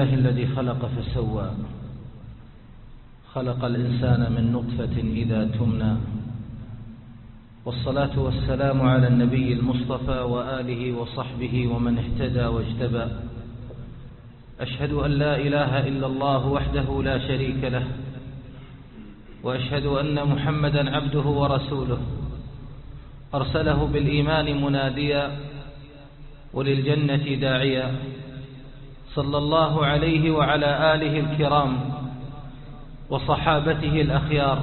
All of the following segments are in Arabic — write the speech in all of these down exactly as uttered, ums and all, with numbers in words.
لله الذي خلق فسوى، خلق الإنسان من نطفة إذا تمنى، والصلاة والسلام على النبي المصطفى وآله وصحبه ومن اهتدى واجتبى. أشهد أن لا إله إلا الله وحده لا شريك له، وأشهد أن محمدا عبده ورسوله، أرسله بالإيمان مناديا وللجنة داعيا، صلى الله عليه وعلى آله الكرام وصحابته الأخيار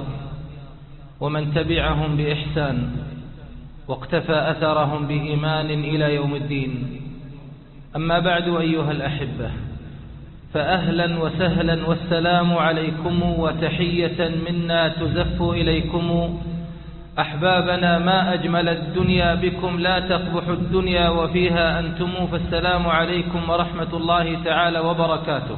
ومن تبعهم بإحسان واقتفى أثرهم بإيمان إلى يوم الدين. أما بعد أيها الأحبة، فأهلا وسهلا والسلام عليكم وتحية منا تزف إليكم. أحبابنا، ما أجمل الدنيا بكم، لا تقبح الدنيا وفيها أنتم، فالسلام عليكم ورحمة الله تعالى وبركاته.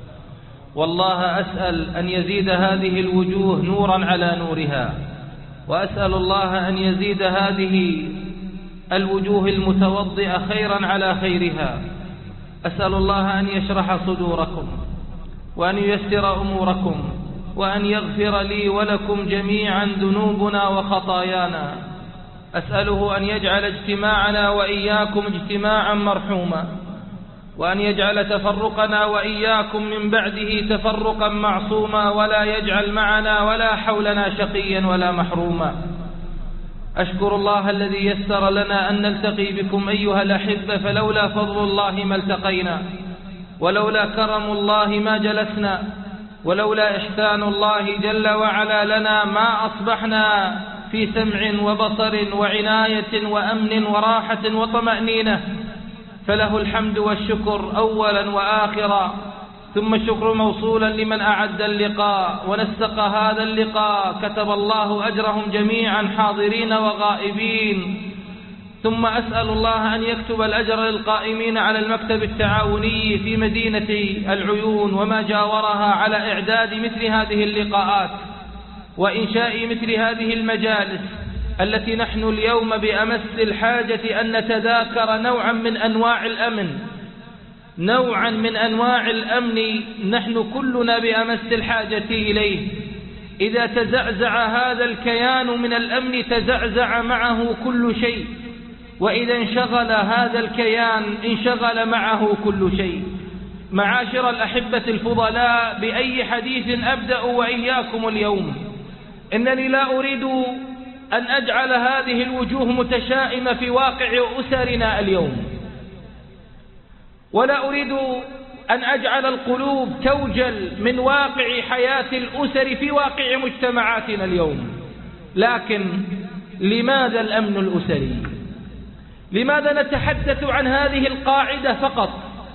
والله أسأل أن يزيد هذه الوجوه نورا على نورها، وأسأل الله أن يزيد هذه الوجوه المتوضئة خيرا على خيرها. أسأل الله أن يشرح صدوركم وأن ييسر أموركم وأن يغفر لي ولكم جميعا ذنوبنا وخطايانا. أسأله أن يجعل اجتماعنا وإياكم اجتماعا مرحوما، وأن يجعل تفرقنا وإياكم من بعده تفرقا معصوما، ولا يجعل معنا ولا حولنا شقيا ولا محروما. أشكر الله الذي يسر لنا أن نلتقي بكم أيها الأحبة، فلولا فضل الله ما التقينا، ولولا كرم الله ما جلسنا، ولولا إحسان الله جل وعلا لنا ما أصبحنا في سمع وبصر وعناية وأمن وراحة وطمأنينة. فله الحمد والشكر أولا وآخرا، ثم الشكر موصولا لمن أعد اللقاء ونسق هذا اللقاء، كتب الله أجرهم جميعا حاضرين وغائبين. ثم أسأل الله أن يكتب الأجر للقائمين على المكتب التعاوني في مدينة العيون وما جاورها على إعداد مثل هذه اللقاءات وإنشاء مثل هذه المجالس، التي نحن اليوم بأمس الحاجة أن نتذاكر نوعا من أنواع الأمن، نوعا من أنواع الأمن نحن كلنا بأمس الحاجة إليه. إذا تزعزع هذا الكيان من الأمن تزعزع معه كل شيء، وإذا انشغل هذا الكيان انشغل معه كل شيء. معاشر الأحبة الفضلاء، بأي حديث أبدأ وإياكم اليوم؟ إنني لا أريد أن أجعل هذه الوجوه متشائمة في واقع أسرنا اليوم، ولا أريد أن أجعل القلوب توجل من واقع حياة الأسر في واقع مجتمعاتنا اليوم. لكن لماذا الأمن الأسري؟ لماذا نتحدث عن هذه القاعدة فقط؟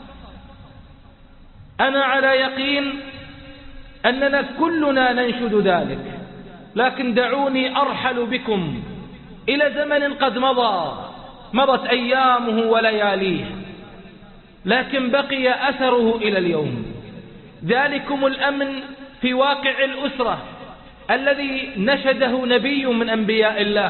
أنا على يقين أننا كلنا ننشد ذلك، لكن دعوني أرحل بكم إلى زمن قد مضى، مضت أيامه ولياليه، لكن بقي أثره إلى اليوم. ذلكم الأمن في واقع الأسرة الذي نشده نبي من أنبياء الله،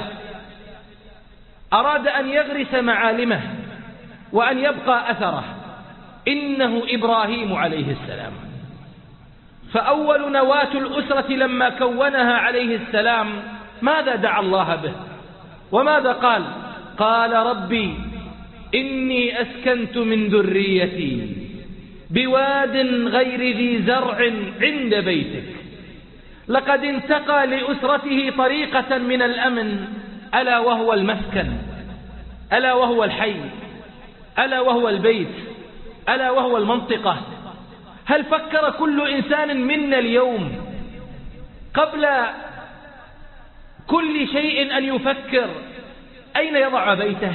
أراد أن يغرس معالمه وأن يبقى أثره، إنه إبراهيم عليه السلام. فأول نواة الأسرة لما كونها عليه السلام ماذا دعا الله به؟ وماذا قال؟ قال ربي إني أسكنت من ذريتي بواد غير ذي زرع عند بيتك. لقد انتقى لأسرته طريقة من الأمن، ألا وهو المسكن، ألا وهو الحي، ألا وهو البيت، ألا وهو المنطقة. هل فكر كل إنسان منا اليوم قبل كل شيء أن يفكر أين يضع بيته؟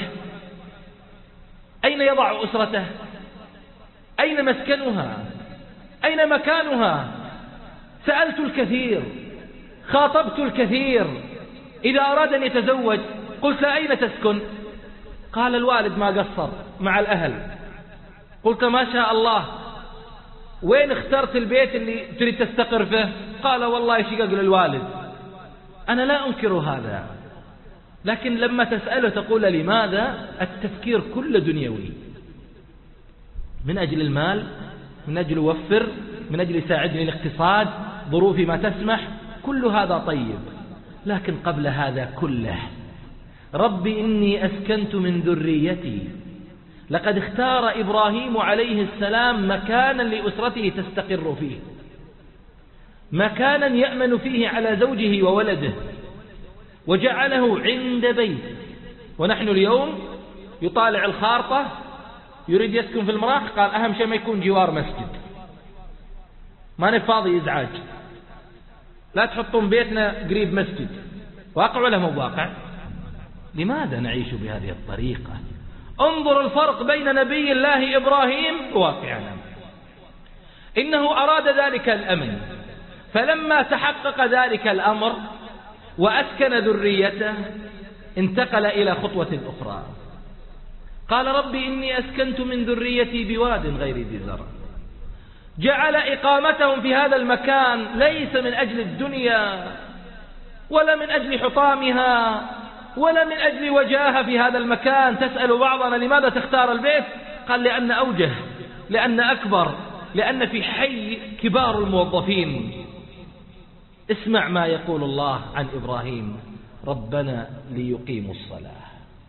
أين يضع أسرته؟ أين مسكنها؟ أين مكانها؟ سألت الكثير، خاطبت الكثير. إذا أراد أن يتزوج قلت أين تسكن؟ قال الوالد ما قصر مع الأهل. قلت ما شاء الله، وين اخترت البيت اللي تريد تستقر فيه؟ قال والله شقق للوالد. أنا لا أنكر هذا، لكن لما تسأله تقول لماذا؟ التفكير كله دنيوي، من أجل المال، من أجل وفر، من أجل ساعدني الاقتصاد، ظروفي ما تسمح، كل هذا طيب. لكن قبل هذا كله رب إني أسكنت من ذريتي. لقد اختار إبراهيم عليه السلام مكانا لأسرته تستقر فيه، مكانا يأمن فيه على زوجه وولده، وجعله عند بيت. ونحن اليوم يطالع الخارطة يريد يسكن في المراح، قال أهم شيء ما يكون جوار مسجد، ما نفاضي إزعاج، لا تحطون بيتنا قريب مسجد. واقع ولا مو واقع؟ لماذا نعيش بهذه الطريقة؟ انظر الفرق بين نبي الله إبراهيم وواقعنا. إنه أراد ذلك الأمن، فلما تحقق ذلك الأمر وأسكن ذريته انتقل إلى خطوة أخرى. قال ربي إني أسكنت من ذريتي بواد غير ذي زرع. جعل إقامتهم في هذا المكان ليس من أجل الدنيا ولا من أجل حطامها ولا من أجل وجاهة في هذا المكان. تسأل بعضنا لماذا تختار البيت؟ قال لأن أوجه، لأن أكبر، لأن في حي كبار الموظفين. اسمع ما يقول الله عن إبراهيم: ربنا ليقيموا الصلاة.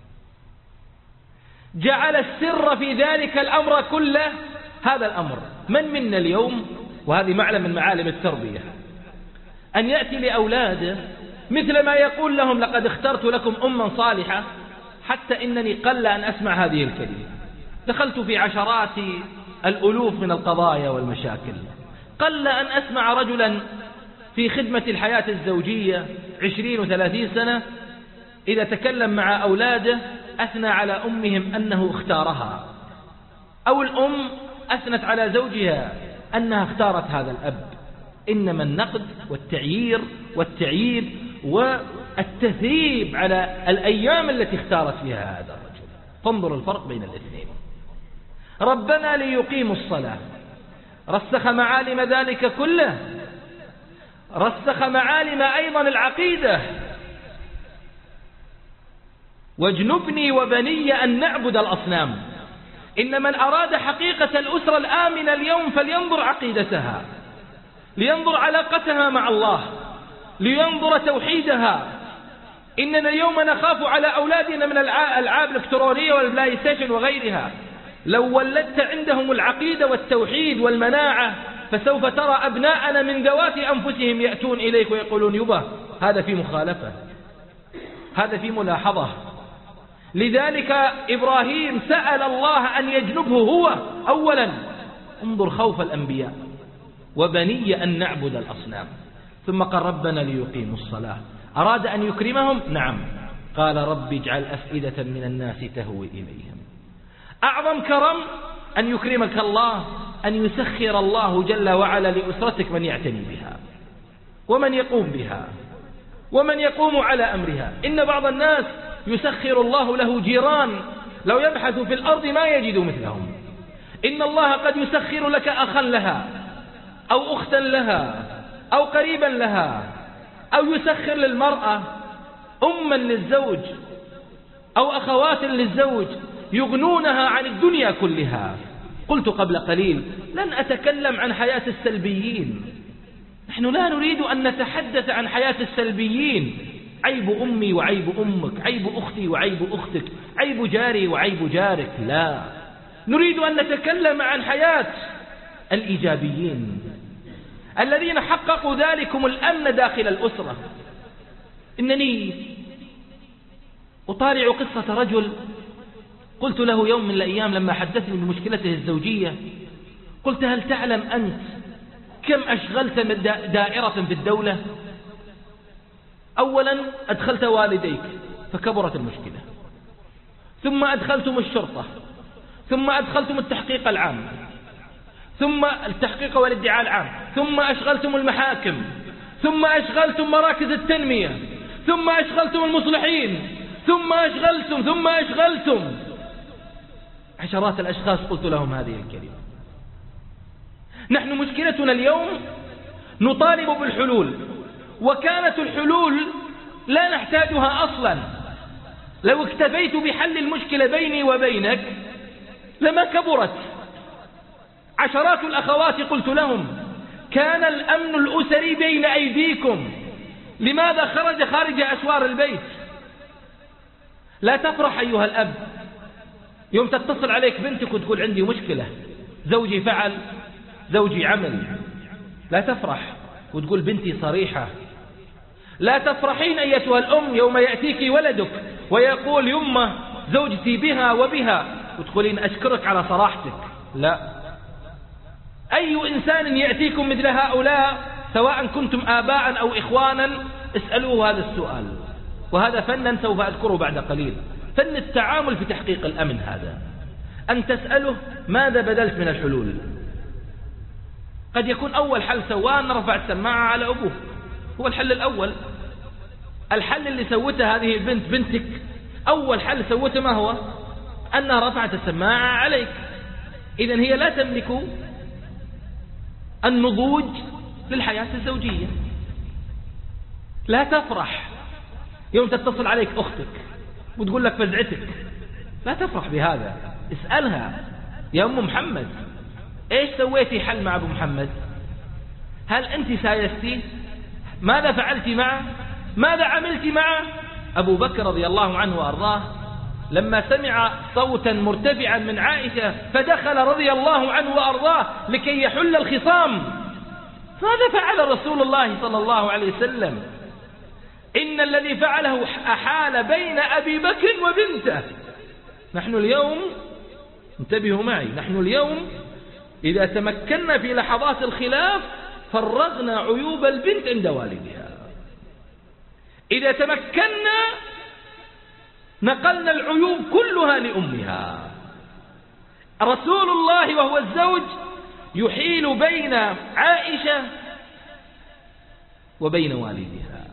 جعل السر في ذلك الأمر كله. هذا الأمر من منا اليوم، وهذه معلم من معالم التربية، أن يأتي لأولاده مثل ما يقول لهم: لقد اخترت لكم أما صالحة. حتى إنني قل أن أسمع هذه الكلمة. دخلت في عشرات الألوف من القضايا والمشاكل، قل أن أسمع رجلا في خدمة الحياة الزوجية عشرين وثلاثين سنة إذا تكلم مع أولاده أثنى على أمهم أنه اختارها، أو الأم أثنت على زوجها أنها اختارت هذا الأب. إنما النقد والتعيير والتعييب والتثيب على الأيام التي اختارت فيها هذا الرجل. فانظر الفرق بين الاثنين. ربنا ليقيموا الصلاة، رسخ معالم ذلك كله، رسخ معالم أيضا العقيدة: واجنبني وبني أن نعبد الأصنام. إن من أراد حقيقة الأسرة الآمنة اليوم فلينظر عقيدتها، لينظر علاقتها مع الله، لينظر توحيدها. إننا اليوم نخاف على أولادنا من الألعاب الإلكترونية والبلاي ستيشن وغيرها. لو ولدت عندهم العقيدة والتوحيد والمناعة فسوف ترى أبناءنا من ذوات أنفسهم يأتون إليك ويقولون: يبا هذا في مخالفة، هذا في ملاحظة. لذلك إبراهيم سأل الله أن يجنبه هو أولا. انظر خوف الأنبياء: وبني أن نعبد الأصنام. ثم قال: ربنا ليقيموا الصلاة. أراد أن يكرمهم؟ نعم. قال: رب اجعل أفئدة من الناس تهوي إليهم. أعظم كرم أن يكرمك الله، أن يسخر الله جل وعلا لأسرتك من يعتني بها ومن يقوم بها ومن يقوم على أمرها. إن بعض الناس يسخر الله له جيران لو يبحث في الأرض ما يجد مثلهم. إن الله قد يسخر لك أخا لها أو أختا لها أو قريبا لها، أو يسخر للمرأة أما للزوج أو أخوات للزوج يغنونها عن الدنيا كلها. قلت قبل قليل: لن أتكلم عن حياة السلبيين. نحن لا نريد أن نتحدث عن حياة السلبيين. عيب أمي وعيب أمك، عيب أختي وعيب أختك، عيب جاري وعيب جارك. لا، نريد أن نتكلم عن حياة الإيجابيين الذين حققوا ذلكم الأمن داخل الأسرة. إنني أطالع قصة رجل، قلت له يوم من الأيام لما حدثني بمشكلته الزوجية، قلت: هل تعلم أنت كم أشغلت من دائرة في الدولة؟ أولا أدخلت والديك فكبرت المشكلة، ثم أدخلتم الشرطة، ثم أدخلتم التحقيق العام، ثم التحقيق والادعاء العام، ثم أشغلتم المحاكم، ثم أشغلتم مراكز التنمية، ثم أشغلتم المصلحين، ثم أشغلتم ثم أشغلتم عشرات الأشخاص. قلت لهم هذه الكلمة. نحن مشكلتنا اليوم نطالب بالحلول، وكانت الحلول لا نحتاجها أصلا. لو اكتفيت بحل المشكلة بيني وبينك لما كبرت. عشرات الأخوات قلت لهم كان الأمن الأسري بين أيديكم، لماذا خرج خارج أسوار البيت؟ لا تفرح أيها الأب يوم تتصل عليك بنتك وتقول عندي مشكلة، زوجي فعل، زوجي عمل. لا تفرح وتقول بنتي صريحة. لا تفرحين أيتها الأم يوم يأتيك ولدك ويقول يمه زوجتي بها وبها، وتقولين أشكرك على صراحتك. لا، أي إنسان يأتيكم مثل هؤلاء سواء كنتم آباء أو إخوانا اسألوه هذا السؤال، وهذا فنا سوف أذكره بعد قليل، فن التعامل في تحقيق الأمن. هذا أن تسأله ماذا بدلت من الحلول. قد يكون أول حل سواه أن رفع السماعة على أبوه، هو الحل الأول. الحل اللي سوته هذه البنت بنتك، أول حل سوته ما هو؟ أنها رفعت السماعة عليك. إذن هي لا تملك النضوج للحياة الزوجية. لا تفرح يوم تتصل عليك أختك وتقول لك فزعتك، لا تفرح بهذا. اسألها يا أم محمد إيش سويتي حل مع أبو محمد؟ هل أنت سايستي؟ ماذا فعلت معه؟ ماذا عملت معه؟ أبو بكر رضي الله عنه وأرضاه لما سمع صوتا مرتفعا من عائشة فدخل رضي الله عنه وأرضاه لكي يحل الخصام. ماذا فعل رسول الله صلى الله عليه وسلم؟ إن الذي فعله أحال بين أبي بكر وبنته. نحن اليوم، انتبهوا معي، نحن اليوم إذا تمكنا في لحظات الخلاف فرغنا عيوب البنت عند والدها. إذا تمكنا نقلنا العيوب كلها لأمها. رسول الله وهو الزوج يحيل بين عائشة وبين والدها.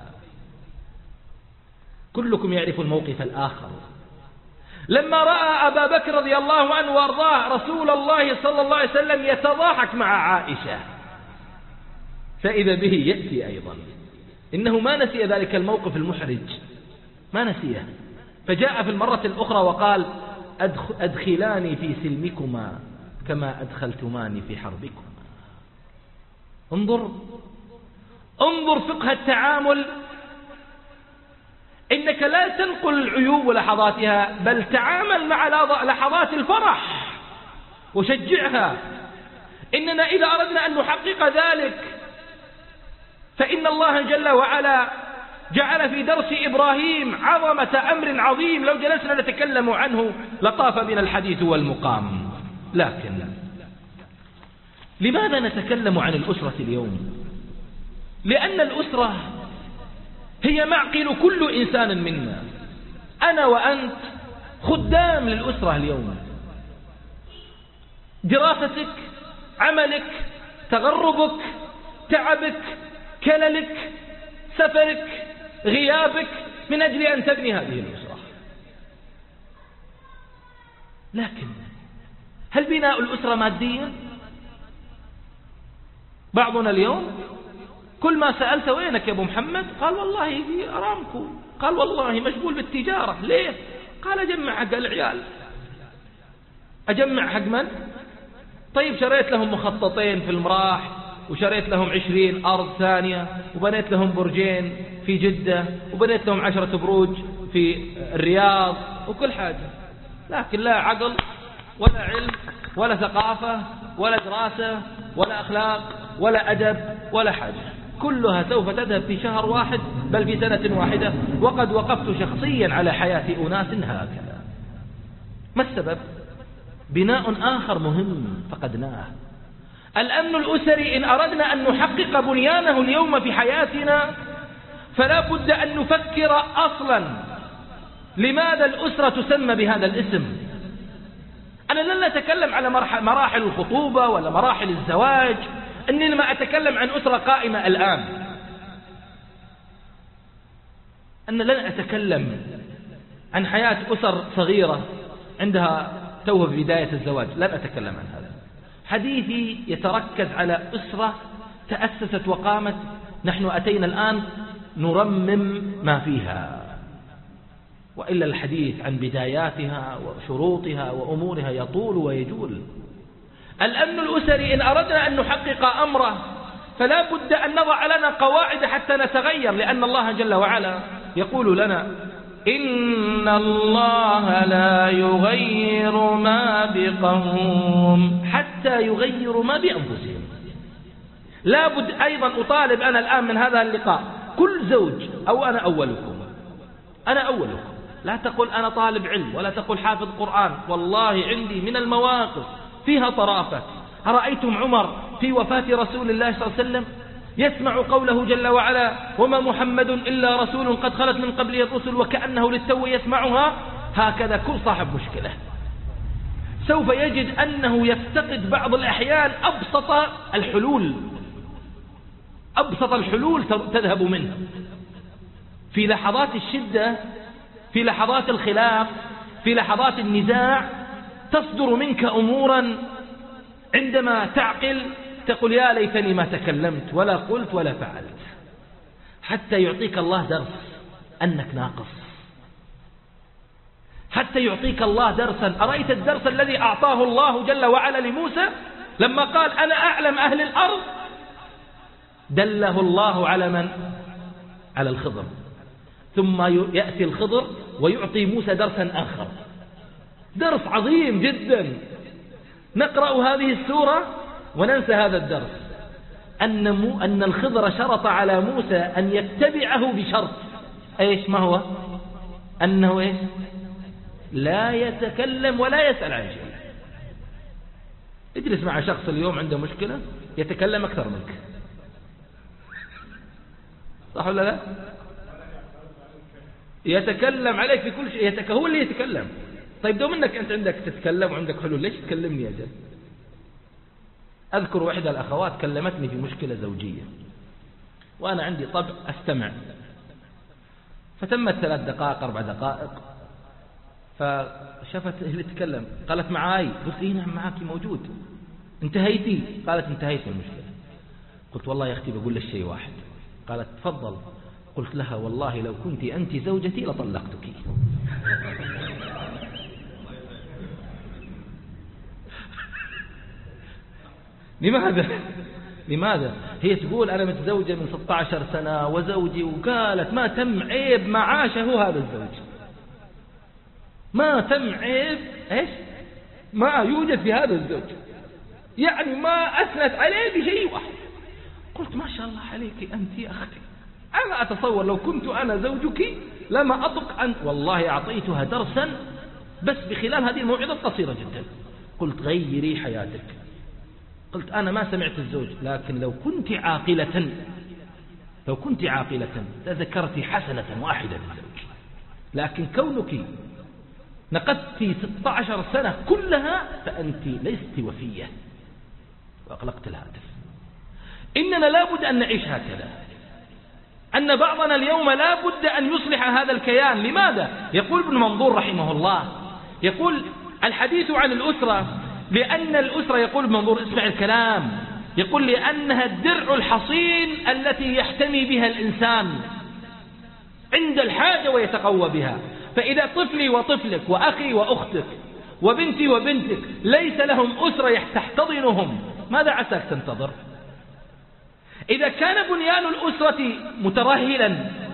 كلكم يعرف الموقف الآخر. لما رأى أبا بكر رضي الله عنه وارضاه رسول الله صلى الله عليه وسلم يتضاحك مع عائشة، فإذا به يأتي أيضا. إنه ما نسي ذلك الموقف المحرج، ما نسيه، فجاء في المرة الأخرى وقال أدخلاني في سلمكما كما أدخلتماني في حربكما. انظر انظر فقه التعامل. إنك لا تنقل العيوب ولحظاتها، بل تعامل مع لحظات الفرح وشجعها. إننا إذا أردنا أن نحقق ذلك فإن الله جل وعلا جعل في درس إبراهيم عظمة أمر عظيم لو جلسنا نتكلم عنه لطاف بنا الحديث والمقام. لكن لماذا نتكلم عن الأسرة اليوم؟ لأن الأسرة هي معقل كل إنسان منا. أنا وأنت خدام للأسرة اليوم. دراستك، عملك، تغربك، تعبك، كللك، سفرك، غيابك من أجل أن تبني هذه الأسرة. لكن هل بناء الأسرة ماديا؟ بعضنا اليوم كل ما سألت وينك يا أبو محمد؟ قال والله في أرامكو. قال والله مشغول بالتجارة. ليه؟ قال أجمع حق العيال. أجمع حق من؟ طيب شريت لهم مخططين في المراح، وشريت لهم عشرين أرض ثانية، وبنيت لهم برجين في جدة، وبنيت لهم عشرة بروج في الرياض وكل حاجة. لكن لا عقل ولا علم ولا ثقافة ولا دراسة ولا أخلاق ولا أدب ولا حاجة. كلها سوف تذهب في شهر واحد بل في سنة واحدة. وقد وقفت شخصيا على حياة أناس هكذا. ما السبب؟ بناء آخر مهم فقدناه، الأمن الأسري. إن أردنا أن نحقق بنيانه اليوم في حياتنا فلا بد أن نفكر أصلا لماذا الأسرة تسمى بهذا الاسم. أنا لن أتكلم على مراحل الخطوبة ولا مراحل الزواج، إنما أتكلم عن أسرة قائمة الآن. أنا لن أتكلم عن حياة أسر صغيرة عندها توه بداية الزواج، لن أتكلم عن هذا. حديثي يتركز على أسرة تأسست وقامت. نحن أتينا الآن نرمم ما فيها، وإلا الحديث عن بداياتها وشروطها وأمورها يطول ويجول. الأمن الأسري إن أردنا أن نحقق أمره فلا بد أن نضع لنا قواعد حتى نتغير، لأن الله جل وعلا يقول لنا إن الله لا يغير ما بقوم حتى يغيروا ما بأنفسهم. لا بد أيضا أطالب أنا الآن من هذا اللقاء كل زوج، أو أنا أولكم أنا أولكم لا تقول أنا طالب علم ولا تقول حافظ قرآن، والله عندي من المواقف فيها طرافة. أرأيتم عمر في وفاة رسول الله صلى الله عليه وسلم يسمع قوله جل وعلا وما محمد إلا رسول قد خلت من قبله الرسل وكأنه للتو يسمعها. هكذا كل صاحب مشكلة سوف يجد أنه يفتقد بعض الأحيان أبسط الحلول، أبسط الحلول تذهب منه في لحظات الشدة، في لحظات الخلاف، في لحظات النزاع تصدر منك أمورا عندما تعقل تقول يا ليتني ما تكلمت ولا قلت ولا فعلت، حتى يعطيك الله درس أنك ناقص، حتى يعطيك الله درسا. أرأيت الدرس الذي أعطاه الله جل وعلا لموسى لما قال أنا أعلم أهل الأرض؟ دله الله على من؟ على الخضر، ثم يأتي الخضر ويعطي موسى درسا آخر، درس عظيم جدا. نقرأ هذه السورة وننسى هذا الدرس، أن, مو أن الخضر شرط على موسى أن يتبعه بشرط إيش؟ ما هو؟ أنه إيش؟ لا يتكلم ولا يسأل عن شيء. اجلس مع شخص اليوم عنده مشكلة يتكلم أكثر منك، صح ولا لا؟ يتكلم عليك في كل شيء، يتك... هو اللي يتكلم. طيب دوم انك انت عندك تتكلم وعندك حلول، ليش تكلمني يا جد؟ اذكر واحدة الاخوات كلمتني في مشكلة زوجية وانا عندي طبع استمع، فتمت ثلاث دقائق اربع دقائق فشفت اللي تتكلم قالت معاي، قلت اي نعم معاكي موجود، انتهيتي؟ قالت انتهيت من المشكلة. قلت والله يا اختي بقول لك شيء واحد. قالت تفضل. قلت لها والله لو كنت أنت زوجتي لطلقتك. لماذا؟ لماذا؟ هي تقول أنا متزوجة من ستة عشر سنة وزوجي، وقالت ما تم عيب ما عاشه هذا الزوج، ما تم عيب إيش؟ ما يوجد في هذا الزوج، يعني ما أثنت عليه بشيء واحد. قلت ما شاء الله عليك أنت يا أختي، أنا أتصور لو كنت أنا زوجك لما أطق أن والله أعطيتها درسا بس بخلال هذه الموعظة القصيرة جدا. قلت غيري حياتك. قلت أنا ما سمعت الزوج، لكن لو كنت عاقلة لو كنت عاقلة تذكرت حسنة واحدة للزوج، لكن كونك نقدت ستة عشر سنة كلها فأنت لست وفية. وأغلقت الهاتف. إننا لابد أن نعيش هكذا، أن بعضنا اليوم لابد أن يصلح هذا الكيان. لماذا؟ يقول ابن منظور رحمه الله، يقول الحديث عن الأسرة، لأن الأسرة، يقول ابن منظور اسمع الكلام، يقول لأنها الدرع الحصين التي يحتمي بها الإنسان عند الحاجة ويتقوى بها. فإذا طفلي وطفلك وأخي وأختك وبنتي وبنتك ليس لهم أسرة تحتضنهم، ماذا عساك تنتظر؟ إذا كان بنيان الأسرة مترهلا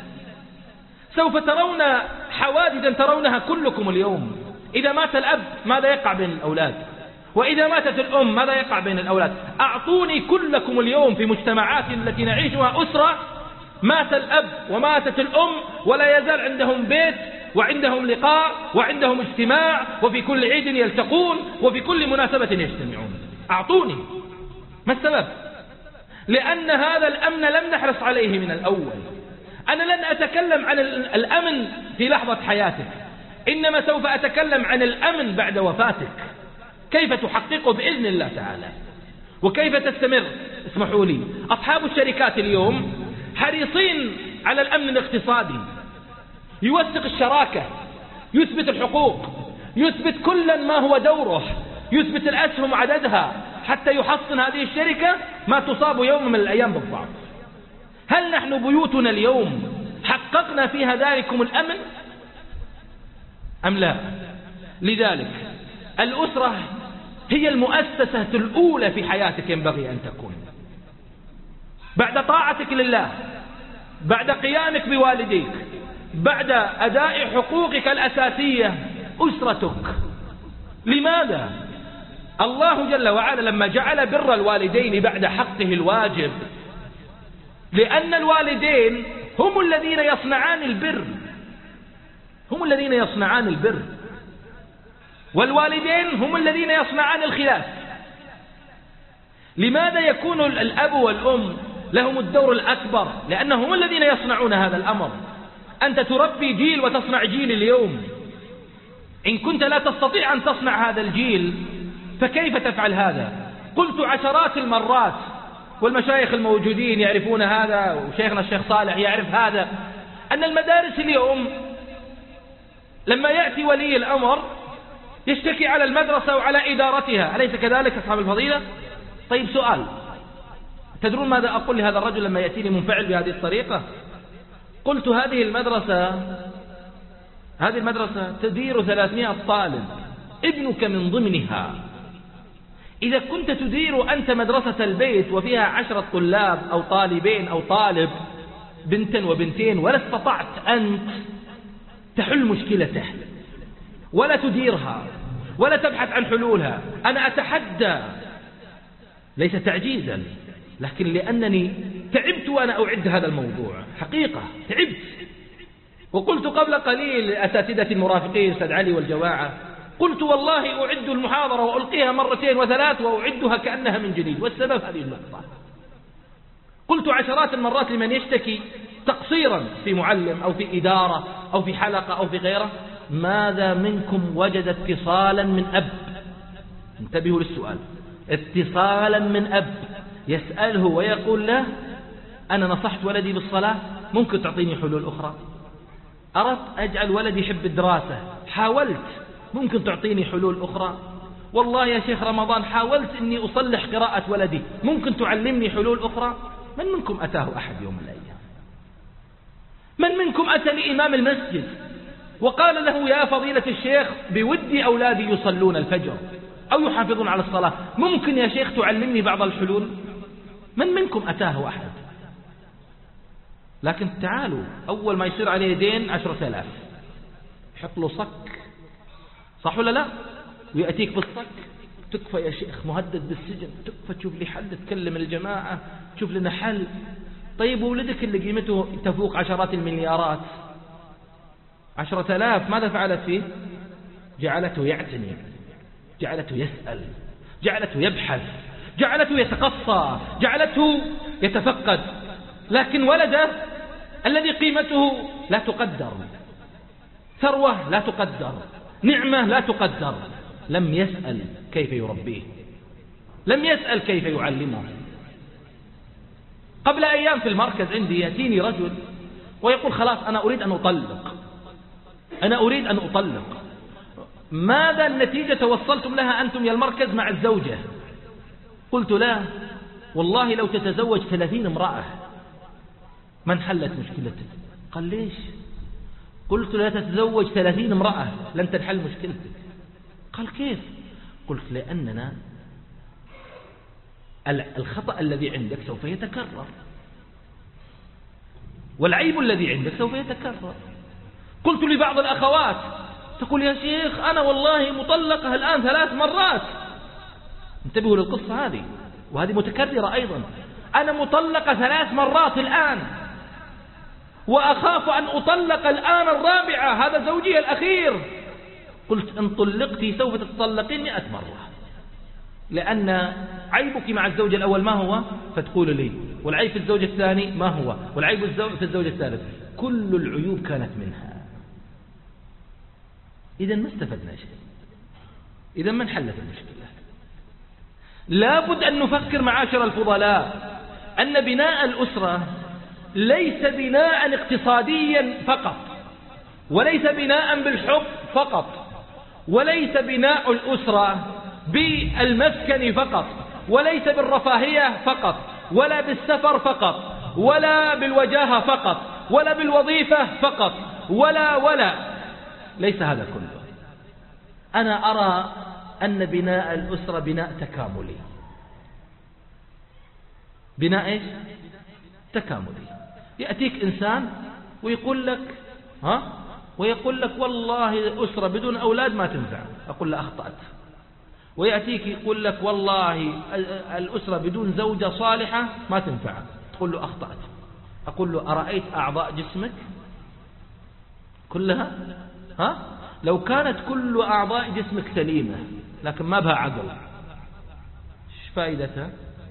سوف ترون حوادثا ترونها كلكم اليوم. إذا مات الأب ماذا يقع بين الأولاد؟ وإذا ماتت الأم ماذا يقع بين الأولاد؟ أعطوني كلكم اليوم في مجتمعات التي نعيشها أسرة مات الأب وماتت الأم ولا يزال عندهم بيت وعندهم لقاء وعندهم اجتماع وفي كل عيد يلتقون وفي كل مناسبة يجتمعون. أعطوني. ما السبب؟ لأن هذا الأمن لم نحرص عليه من الأول. أنا لن أتكلم عن الأمن في لحظة حياتك، إنما سوف أتكلم عن الأمن بعد وفاتك، كيف تحققه بإذن الله تعالى وكيف تستمر. اسمحوا لي، أصحاب الشركات اليوم حريصين على الأمن الاقتصادي، يوثق الشراكة، يثبت الحقوق، يثبت كلا ما هو دوره، يثبت الأسهم عددها حتى يحصن هذه الشركة ما تصاب يوم من الأيام بالضعف. هل نحن بيوتنا اليوم حققنا فيها ذلكم الأمن أم لا؟ لذلك الأسرة هي المؤسسة الأولى في حياتك ينبغي أن تكون، بعد طاعتك لله، بعد قيامك بوالديك، بعد أداء حقوقك الأساسية أسرتك. لماذا؟ الله جل وعلا لما جعل بر الوالدين بعد حقه الواجب، لأن الوالدين هم الذين يصنعان البر، هم الذين يصنعان البر، والوالدين هم الذين يصنعان الخلاف. لماذا يكون الأب والأم لهم الدور الأكبر؟ لأنهم هم الذين يصنعون هذا الأمر. أنت تربي جيل وتصنع جيل اليوم، إن كنت لا تستطيع أن تصنع هذا الجيل فكيف تفعل هذا؟ قلت عشرات المرات، والمشايخ الموجودين يعرفون هذا، وشيخنا الشيخ صالح يعرف هذا، أن المدارس اليوم لما يأتي ولي الأمر يشتكي على المدرسة وعلى إدارتها، أليس كذلك أصحاب الفضيلة؟ طيب سؤال، تدرون ماذا أقول لهذا الرجل لما يأتيني منفعل بهذه الطريقة؟ قلت هذه المدرسة هذه المدرسة تدير ثلاثمائة طالب، ابنك من ضمنها. إذا كنت تدير أنت مدرسة البيت وفيها عشرة طلاب أو طالبين أو طالب، بنتا وبنتين، ولا استطعت أنت تحل مشكلته ولا تديرها ولا تبحث عن حلولها، أنا أتحدى، ليس تعجيزا، لكن لأنني تعبت وأنا أعد هذا الموضوع، حقيقة تعبت. وقلت قبل قليل لأساتذة المرافقين أستاذ علي والجماعة، قلت والله أعد المحاضرة وألقيها مرتين وثلاث وأعدها كأنها من جديد، والسبب هذه النقطة. قلت عشرات المرات لمن يشتكي تقصيرا في معلم أو في إدارة أو في حلقة أو في غيره، ماذا منكم وجد اتصالا من أب؟ انتبهوا للسؤال، اتصالا من أب يسأله ويقول له أنا نصحت ولدي بالصلاة، ممكن تعطيني حلول أخرى؟ أردت أجعل ولدي يحب الدراسة، حاولت، ممكن تعطيني حلول أخرى؟ والله يا شيخ رمضان حاولت أني أصلح قراءة ولدي، ممكن تعلمني حلول أخرى؟ من منكم أتاه أحد يوم من الأيام؟ من منكم أتى لإمام المسجد وقال له يا فضيلة الشيخ بودي أولادي يصلون الفجر أو يحافظون على الصلاة، ممكن يا شيخ تعلمني بعض الحلول؟ من منكم أتاه أحد؟ لكن تعالوا، أول ما يصير عليه دين عشرة آلاف يحط له صك، صح ولا لا؟ ويأتيك بالصك، تكفى يا شيخ مهدد بالسجن، تكفى تشوف لي حل، تكلم الجماعة تشوف لنا حل. طيب ولدك اللي قيمته تفوق عشرات المليارات، عشرة آلاف ماذا فعلت فيه؟ جعلته يعتني، جعلته يسأل، جعلته يبحث، جعلته يتقصى، جعلته يتفقد. لكن ولده الذي قيمته لا تقدر، ثروة لا تقدر، نعمة لا تقدر، لم يسأل كيف يربيه، لم يسأل كيف يعلمه. قبل أيام في المركز عندي يأتيني رجل ويقول خلاص أنا أريد أن أطلق، أنا أريد أن أطلق. ماذا النتيجة توصلتم لها أنتم يا المركز مع الزوجة؟ قلت لا والله لو تتزوج ثلاثين امرأة من حلت مشكلتك؟ قال ليش؟ قلت لا تتزوج ثلاثين امرأة لن تنحل مشكلتك. قال كيف؟ قلت لأننا الخطأ الذي عندك سوف يتكرر، والعيب الذي عندك سوف يتكرر. قلت لبعض الأخوات تقول يا شيخ أنا والله مطلقة الآن ثلاث مرات، انتبهوا للقصة هذه وهذه متكررة أيضا، أنا مطلقة ثلاث مرات الآن وأخاف أن أطلق الآن الرابعة، هذا زوجي الأخير. قلت إن طلقتي سوف تتطلقين مئة مرة، لأن عيبك مع الزوج الأول ما هو؟ فتقول لي، والعيب في الزوج الثاني ما هو؟ والعيب في الزوج الثالث، كل العيوب كانت منها. إذا ما استفدنا شيء، إذا ما انحلت المشكلة. لابد أن نفكر معاشر الفضلاء أن بناء الأسرة ليس بناء اقتصاديا فقط، وليس بناء بالحب فقط، وليس بناء الأسرة بالمسكن فقط، وليس بالرفاهية فقط، ولا بالسفر فقط، ولا بالوجاهة فقط، ولا بالوظيفة فقط، ولا ولا ليس هذا كله. أنا أرى أن بناء الأسرة بناء تكاملي. بناء إيش؟ تكاملي. يأتيك إنسان ويقول لك ها ويقول لك والله أسرة بدون أولاد ما تنفع، أقول له أخطأت. ويأتيك يقول لك والله الأسرة بدون زوجة صالحة ما تنفع، تقول له أخطأت. أقول له أرأيت أعضاء جسمك كلها؟ ها؟ لو كانت كل أعضاء جسمك سليمة لكن ما بها عقل، ايش فائدتها؟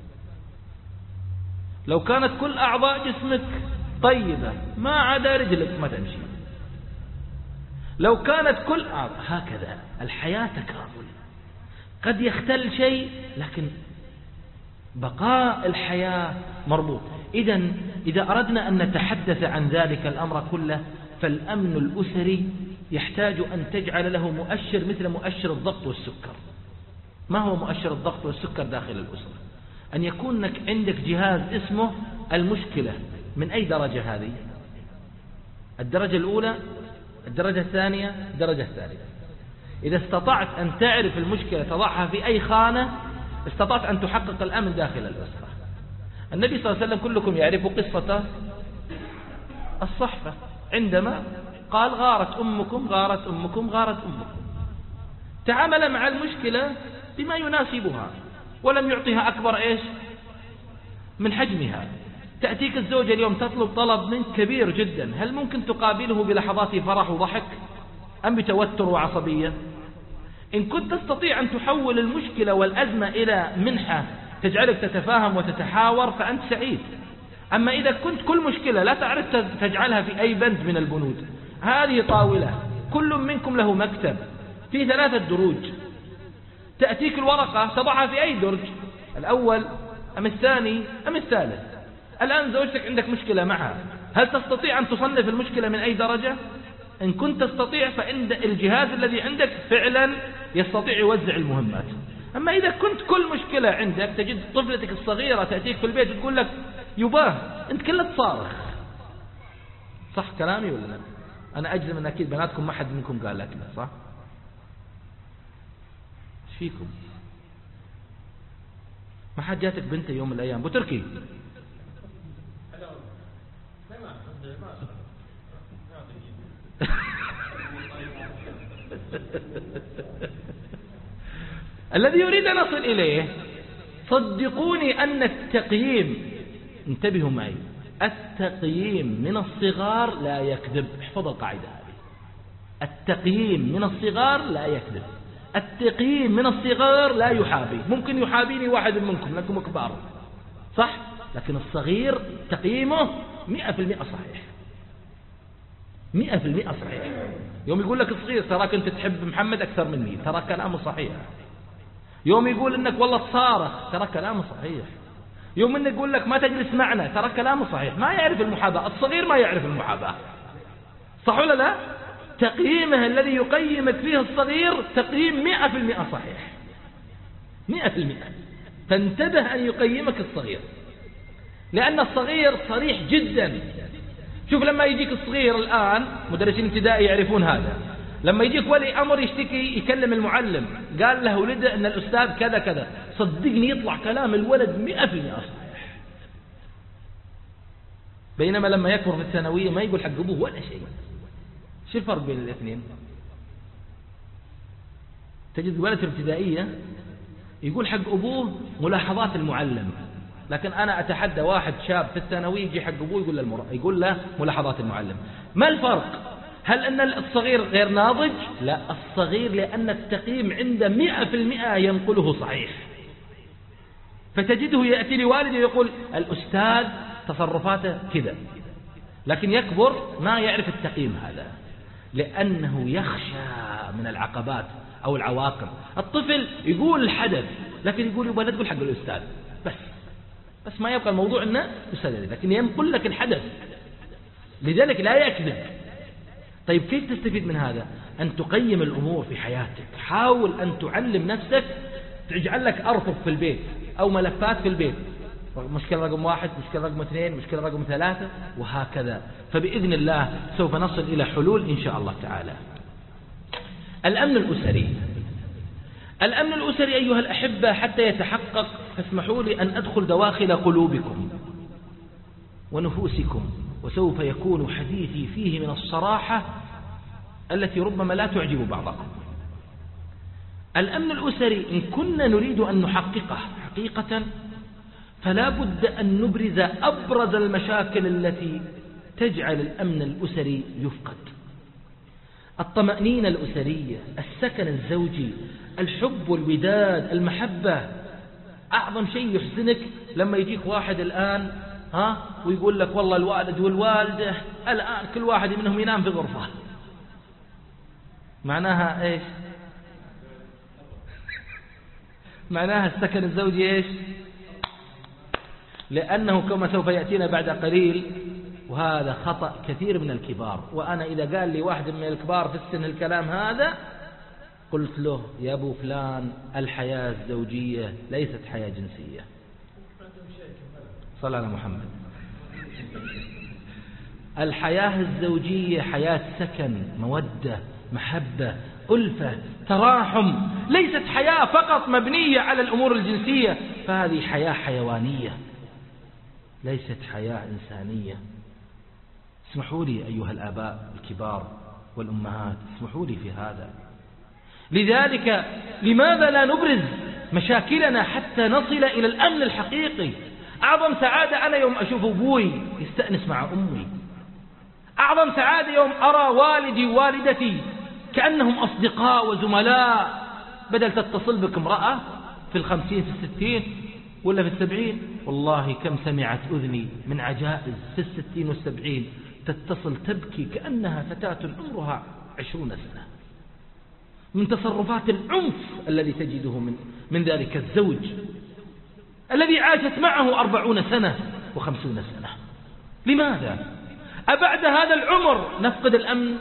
لو كانت كل أعضاء جسمك طيبة ما عدا رجلك ما تمشي. لو كانت كل أعضاء هكذا. الحياة تكامل، قد يختل شيء لكن بقاء الحياة مربوط. إذن إذا أردنا أن نتحدث عن ذلك الأمر كله فالأمن الأسري يحتاج أن تجعل له مؤشر مثل مؤشر الضغط والسكر. ما هو مؤشر الضغط والسكر داخل الأسرة؟ أن يكون لك عندك جهاز اسمه المشكلة. من أي درجة هذه؟ الدرجة الأولى، الدرجة الثانية، الدرجة الثالثة. إذا استطعت أن تعرف المشكلة تضعها في أي خانة استطعت أن تحقق الأمن داخل الأسرة. النبي صلى الله عليه وسلم كلكم يعرف قصة الصحفة عندما قال غارت أمكم غارت أمكم غارت أمكم. تعامل مع المشكلة بما يناسبها ولم يعطيها أكبر إيش من حجمها. تأتيك الزوجة اليوم تطلب طلب منك كبير جدا، هل ممكن تقابله بلحظات فرح وضحك أم بتوتر وعصبية؟ إن كنت تستطيع أن تحول المشكلة والأزمة إلى منحة تجعلك تتفاهم وتتحاور فأنت سعيد. أما إذا كنت كل مشكلة لا تعرف تجعلها في أي بند من البنود، هذه طاولة كل منكم له مكتب في ثلاثة دروج، تأتيك الورقة تضعها في أي درج، الأول أم الثاني أم الثالث. الآن زوجتك عندك مشكلة معها، هل تستطيع أن تصنف المشكلة من أي درجة؟ إن كنت تستطيع فإن الجهاز الذي عندك فعلا يستطيع يوزع المهمات. أما إذا كنت كل مشكلة عندك تجد طفلتك الصغيرة تأتيك في البيت وتقول لك يباه أنت كلها تصارخ. صح كلامي ولا لا؟ أنا أجزم أن أكيد بناتكم ما حد منكم قال لك لا، صح؟ ايش فيكم؟ ما حد جاتك بنت يوم من الأيام بتركي الذي يريد أن أصل إليه صدقوني أن التقييم، انتبهوا معي، التقييم من الصغار لا يكذب. احفظ القاعدة هذه، التقييم من الصغار لا يكذب. التقييم من الصغار لا يحابي. ممكن يحابيني واحد منكم لكم كبار صح، لكن الصغير تقييمه مئة في المئة صحيح، مئة في المئة صحيح. يوم يقول لك الصغير تراك أنت تحب محمد أكثر مني، ترى كلامه صحيح. يوم يقول إنك والله تصارخ، ترى كلامه صحيح. يوم إنه يقول لك ما تجلس معنا، ترى كلامه صحيح. ما يعرف المحاباة، الصغير ما يعرف المحاباة، صح ولا لا؟ تقييمه الذي يقيمك فيه الصغير تقييم مئة في المئة صحيح، مئة في المئة. فانتبه أن يقيمك الصغير، لأن الصغير صريح جدا. شوف لما يجيك الصغير الآن، مدرسين ابتدائي يعرفون هذا، لما يجيك ولي أمر يشتكي يكلم المعلم قال له ولده أن الأستاذ كذا كذا، صدقني يطلع كلام الولد مئة في المئة صحيح. بينما لما يكبر في الثانوية ما يقول حق أبوه ولا شيء. شو الفرق بين الاثنين؟ تجد الولد في الابتدائية يقول حق أبوه ملاحظات المعلم، لكن أنا أتحدى واحد شاب في الثانوية يجي حق أبوه يقول له يقول له ملاحظات المعلم. ما الفرق؟ هل أن الصغير غير ناضج؟ لا، الصغير لأن التقييم عنده مئة في المئة ينقله صحيح. فتجده يأتي لوالده يقول الأستاذ تصرفاته كذا، لكن يكبر ما يعرف التقييم هذا، لأنه يخشى من العقبات أو العواقب. الطفل يقول الحدث لكن يقول يبغى لا تقول حق الأستاذ بس بس ما يبقى الموضوع أنه أستاذ، لكن ينقل لك الحدث، لذلك لا يكذب. طيب كيف تستفيد من هذا؟ أن تقيم الأمور في حياتك. حاول أن تعلم نفسك، تجعل لك أرفف في البيت أو ملفات في البيت، مشكلة رقم واحد، مشكلة رقم اثنين، مشكلة رقم ثلاثة، وهكذا. فبإذن الله سوف نصل إلى حلول إن شاء الله تعالى. الأمن الأسري. الأمن الأسري أيها الأحبة حتى يتحقق، فاسمحوا لي أن أدخل دواخل قلوبكم ونفوسكم، وسوف يكون حديثي فيه من الصراحة التي ربما لا تعجب بعضكم. الأمن الأسري إن كنا نريد أن نحققه حقيقة فلا بد أن نبرز أبرز المشاكل التي تجعل الأمن الأسري يفقد. الطمأنينة الأسرية، السكن الزوجي، الحب والوداد، المحبة. أعظم شيء يحزنك لما يجيك واحد الآن ها ويقول لك والله الوالد والوالدة الآن كل واحد منهم ينام في غرفة. معناها إيش؟ معناها السكن الزوجي إيش؟ لأنه كما سوف يأتينا بعد قليل، وهذا خطأ كثير من الكبار، وأنا إذا قال لي واحد من الكبار في السن الكلام هذا قلت له يا أبو فلان الحياة الزوجية ليست حياة جنسية. صلى على محمد. الحياة الزوجية حياة سكن، مودة، محبة، ألفة، تراحم، ليست حياة فقط مبنية على الأمور الجنسية، فهذه حياة حيوانية ليست حياة إنسانية. اسمحوا لي أيها الآباء الكبار والأمهات، اسمحوا لي في هذا. لذلك لماذا لا نبرز مشاكلنا حتى نصل إلى الأمن الحقيقي؟ أعظم سعادة أنا يوم أشوف أبوي يستأنس مع أمي، أعظم سعادة يوم أرى والدي ووالدتي كأنهم أصدقاء وزملاء، بدل تتصل بك امرأة في الخمسين في الستين ولا في السبعين. والله كم سمعت أذني من عجائز في الستين والسبعين تتصل تبكي كأنها فتاة عمرها عشرون سنة من تصرفات العنف الذي تجده من, من ذلك الزوج الذي عاشت معه أربعون سنة وخمسون سنة. لماذا؟ أبعد هذا العمر نفقد الأمن؟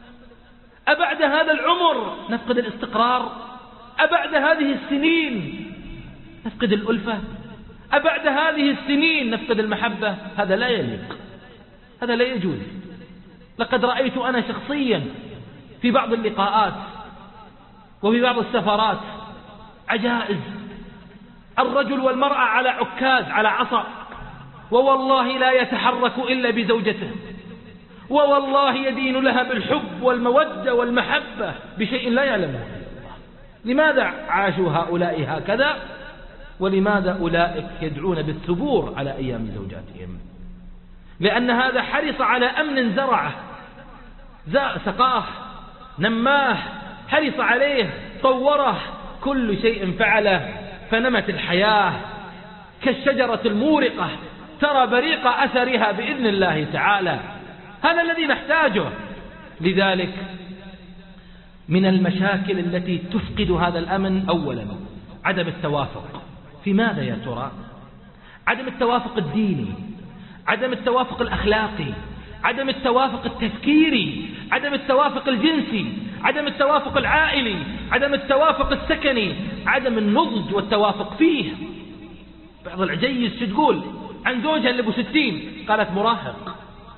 أبعد هذا العمر نفقد الاستقرار؟ أبعد هذه السنين نفقد الألفة؟ أبعد هذه السنين نفقد المحبة؟ هذا لا يليق، هذا لا يجوز. لقد رأيت أنا شخصيا في بعض اللقاءات وفي بعض السفرات عجائز، الرجل والمرأة على عكاز على عصا، ووالله لا يتحرك إلا بزوجته، ووالله يدين لها بالحب والمودة والمحبة بشيء لا يعلمه. لماذا عاشوا هؤلاء هكذا؟ ولماذا أولئك يدعون بالثبور على أيام زوجاتهم؟ لأن هذا حرص على أمن زرعه، سقاه، نماه، حرص عليه، طوره، كل شيء فعله، فنمت الحياة كالشجرة المورقة ترى بريق أثرها بإذن الله تعالى. هذا الذي نحتاجه. لذلك من المشاكل التي تفقد هذا الأمن أولا عدم التوافق. في ماذا يا ترى؟ عدم التوافق الديني، عدم التوافق الأخلاقي، عدم التوافق التفكيري، عدم التوافق الجنسي، عدم التوافق العائلي، عدم التوافق السكني، عدم النضج والتوافق فيه. بعض العجيز شو تقول عن زوجها اللي ابو ستين؟ قالت مراهق.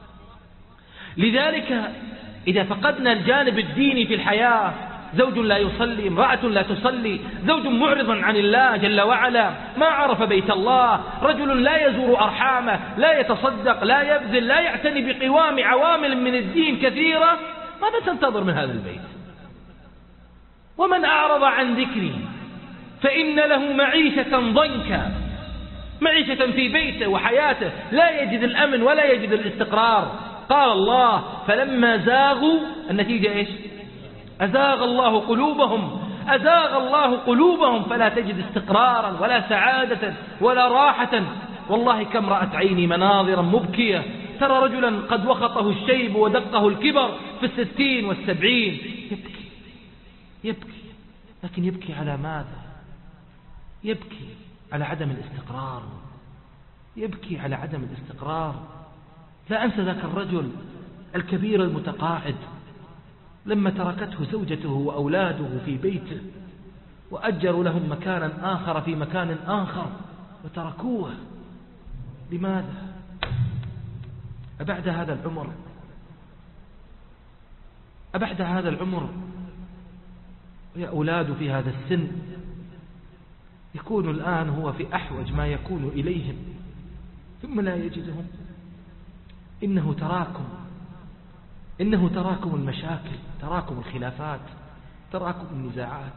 لذلك إذا فقدنا الجانب الديني في الحياة، زوج لا يصلي، امرأة لا تصلي، زوج معرض عن الله جل وعلا، ما عرف بيت الله، رجل لا يزور أرحامه، لا يتصدق، لا يبذل، لا يعتني بقوام عوامل من الدين كثيرة، ماذا تنتظر من هذا البيت؟ ومن أعرض عن ذكري فإن له معيشة ضنكا، معيشة في بيته وحياته لا يجد الأمن ولا يجد الاستقرار. قال الله فلما زاغوا، النتيجة إيش؟ أزاغ الله قلوبهم، أزاغ الله قلوبهم فلا تجد استقرارا ولا سعادة ولا راحة. والله كم رأت عيني مناظرا مبكية، ترى رجلا قد وخطه الشيب ودقه الكبر في الستين والسبعين يبكي يبكي، لكن يبكي على ماذا؟ يبكي على عدم الاستقرار، يبكي على عدم الاستقرار. لا أنسى ذاك الرجل الكبير المتقاعد لما تركته زوجته وأولاده في بيته وأجروا لهم مكانا آخر في مكان آخر وتركوه. لماذا؟ أبعد هذا العمر، أبعد هذا العمر ويا أولاد في هذا السن يكون الآن هو في أحوج ما يكون إليهم ثم لا يجدهم. إنه تراكم إنه تراكم المشاكل، تراكم الخلافات، تراكم النزاعات.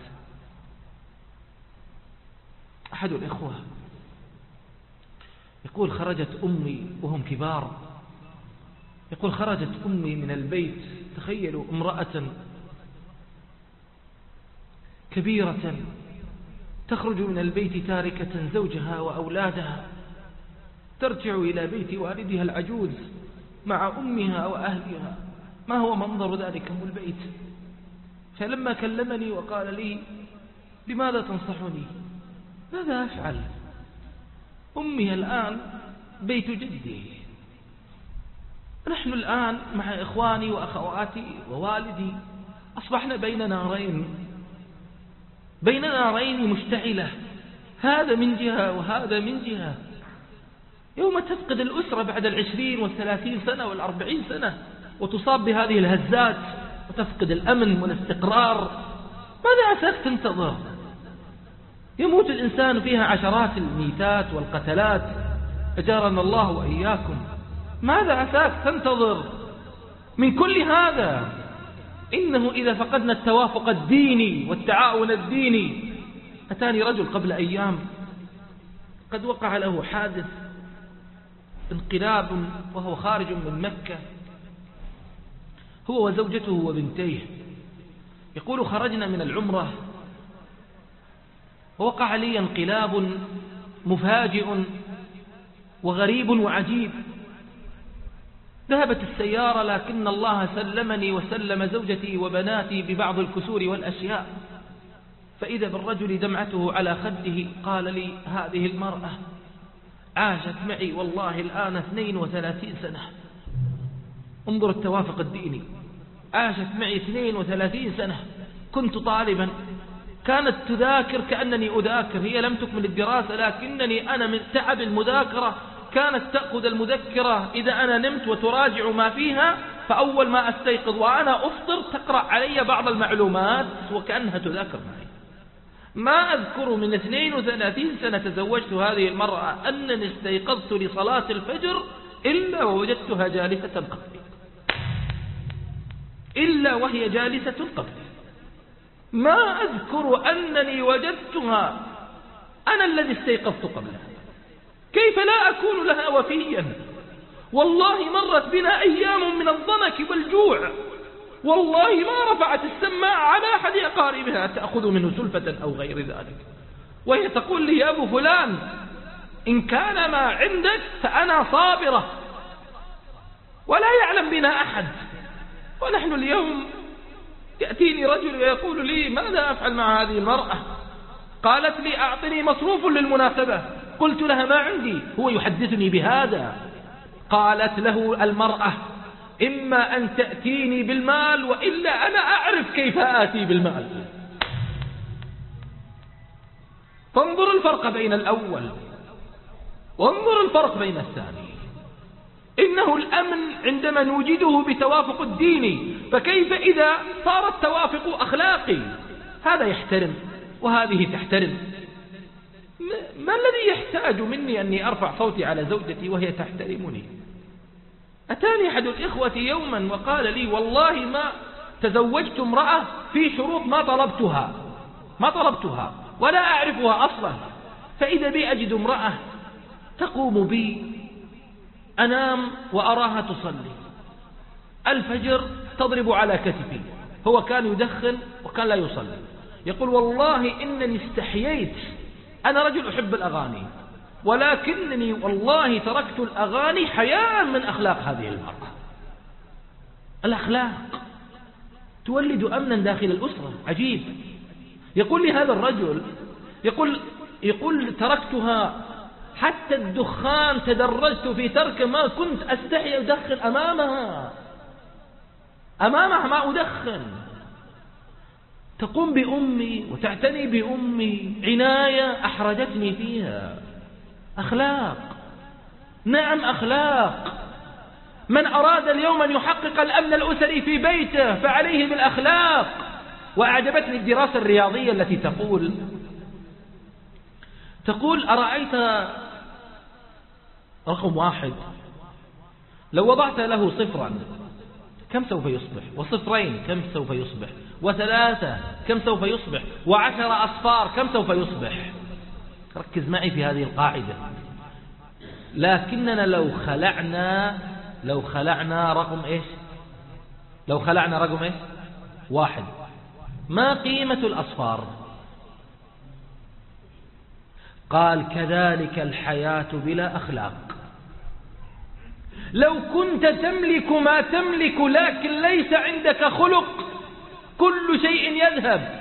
أحد الإخوة يقول خرجت أمي وهم كبار، يقول خرجت أمي من البيت، تخيلوا امرأة كبيرة تخرج من البيت تاركة زوجها وأولادها، ترجع إلى بيت والدها العجوز مع أمها وأهلها. ما هو منظر ذلك البيت؟ فلما كلمني وقال لي لماذا تنصحني؟ ماذا أفعل؟ أمي الآن بيت جدي، نحن الآن مع إخواني وأخواتي ووالدي أصبحنا بين نارين، بين نارين مشتعلة، هذا من جهة وهذا من جهة. يوم تفقد الأسرة بعد العشرين والثلاثين سنة والأربعين سنة وتصاب بهذه الهزات وتفقد الأمن والاستقرار، ماذا عساك تنتظر؟ يموت الإنسان فيها عشرات الميتات والقتلات، أجارنا الله وإياكم. ماذا عساك تنتظر من كل هذا؟ إنه إذا فقدنا التوافق الديني والتعاون الديني. أتاني رجل قبل أيام قد وقع له حادث انقلاب وهو خارج من مكة، هو وزوجته وبنتيه. يقول خرجنا من العمرة ووقع لي انقلاب مفاجئ وغريب وعجيب. ذهبت السيارة لكن الله سلمني وسلم زوجتي وبناتي ببعض الكسور والأشياء، فإذا بالرجل دمعته على خده قال لي هذه المرأة عاشت معي والله الآن اثنين وثلاثين سنة. انظر التوافق الديني، عاشت معي اثنين وثلاثين سنة، كنت طالبا، كانت تذاكر كأنني أذاكر، هي لم تكمل الدراسة لكنني أنا من تعب المذاكرة كانت تأخذ المذكرة إذا أنا نمت وتراجع ما فيها، فأول ما أستيقظ وأنا أفطر تقرأ علي بعض المعلومات وكأنها تذاكر معي. ما أذكر من اثنين وثلاثين سنة تزوجت هذه المرأة أنني استيقظت لصلاة الفجر إلا ووجدتها جالسة قبلي، إلا وهي جالسة قبلي. ما أذكر أنني وجدتها أنا الذي استيقظت قبلها. كيف لا أكون لها وفيا؟ والله مرت بنا أيام من الضنك والجوع، والله ما رفعت السماعة على أحد أقاربها تأخذ منه سلفة أو غير ذلك، وهي تقول لي يا أبو فلان إن كان ما عندك فأنا صابرة، ولا يعلم بنا أحد. ونحن اليوم يأتيني رجل ويقول لي ماذا أفعل مع هذه المرأة؟ قالت لي أعطني مصروف للمناسبة، قلت لها ما عندي، هو يحدثني بهذا. قالت له المرأة إما أن تأتيني بالمال وإلا أنا أعرف كيف آتي بالمال. فانظر الفرق بين الأول وانظر الفرق بين الثاني. إنه الأمن عندما نوجده بتوافق الديني، فكيف إذا صار التوافق أخلاقي؟ هذا يحترم وهذه تحترم. ما الذي يحتاج مني أني أرفع صوتي على زوجتي وهي تحترمني؟ أتاني أحد الإخوة يوما وقال لي والله ما تزوجت امرأة في شروط ما طلبتها ما طلبتها ولا أعرفها أصلا، فإذا بي أجد امرأة تقوم بي أنام وأراها تصلي الفجر تضرب على كتفي. هو كان يدخن وكان لا يصلي. يقول والله إنني استحييت، أنا رجل أحب الأغاني ولكنني والله تركت الأغاني حياء من أخلاق هذه المرأة. الأخلاق تولد أمنا داخل الأسرة عجيب. يقول لي هذا الرجل يقول, يقول تركتها حتى الدخان تدرجت في ترك، ما كنت أستحي أدخن أمامها أمامها ما أدخن. تقوم بأمي وتعتني بأمي عناية أحرجتني فيها. أخلاق، نعم أخلاق. من أراد اليوم أن يحقق الأمن الأسري في بيته فعليه بالأخلاق. وأعجبتني الدراسة الرياضية التي تقول تقول أرأيت رقم واحد لو وضعت له صفرا كم سوف يصبح؟ وصفرين كم سوف يصبح؟ وثلاثة كم سوف يصبح؟ وعشر أصفار كم سوف يصبح؟ ركز معي في هذه القاعدة. لكننا لو خلعنا لو خلعنا رقم إيش؟ لو خلعنا رقم إيش؟ واحد، ما قيمة الأصفار؟ قال كذلك الحياة بلا أخلاق. لو كنت تملك ما تملك لكن ليس عندك خلق كل شيء يذهب.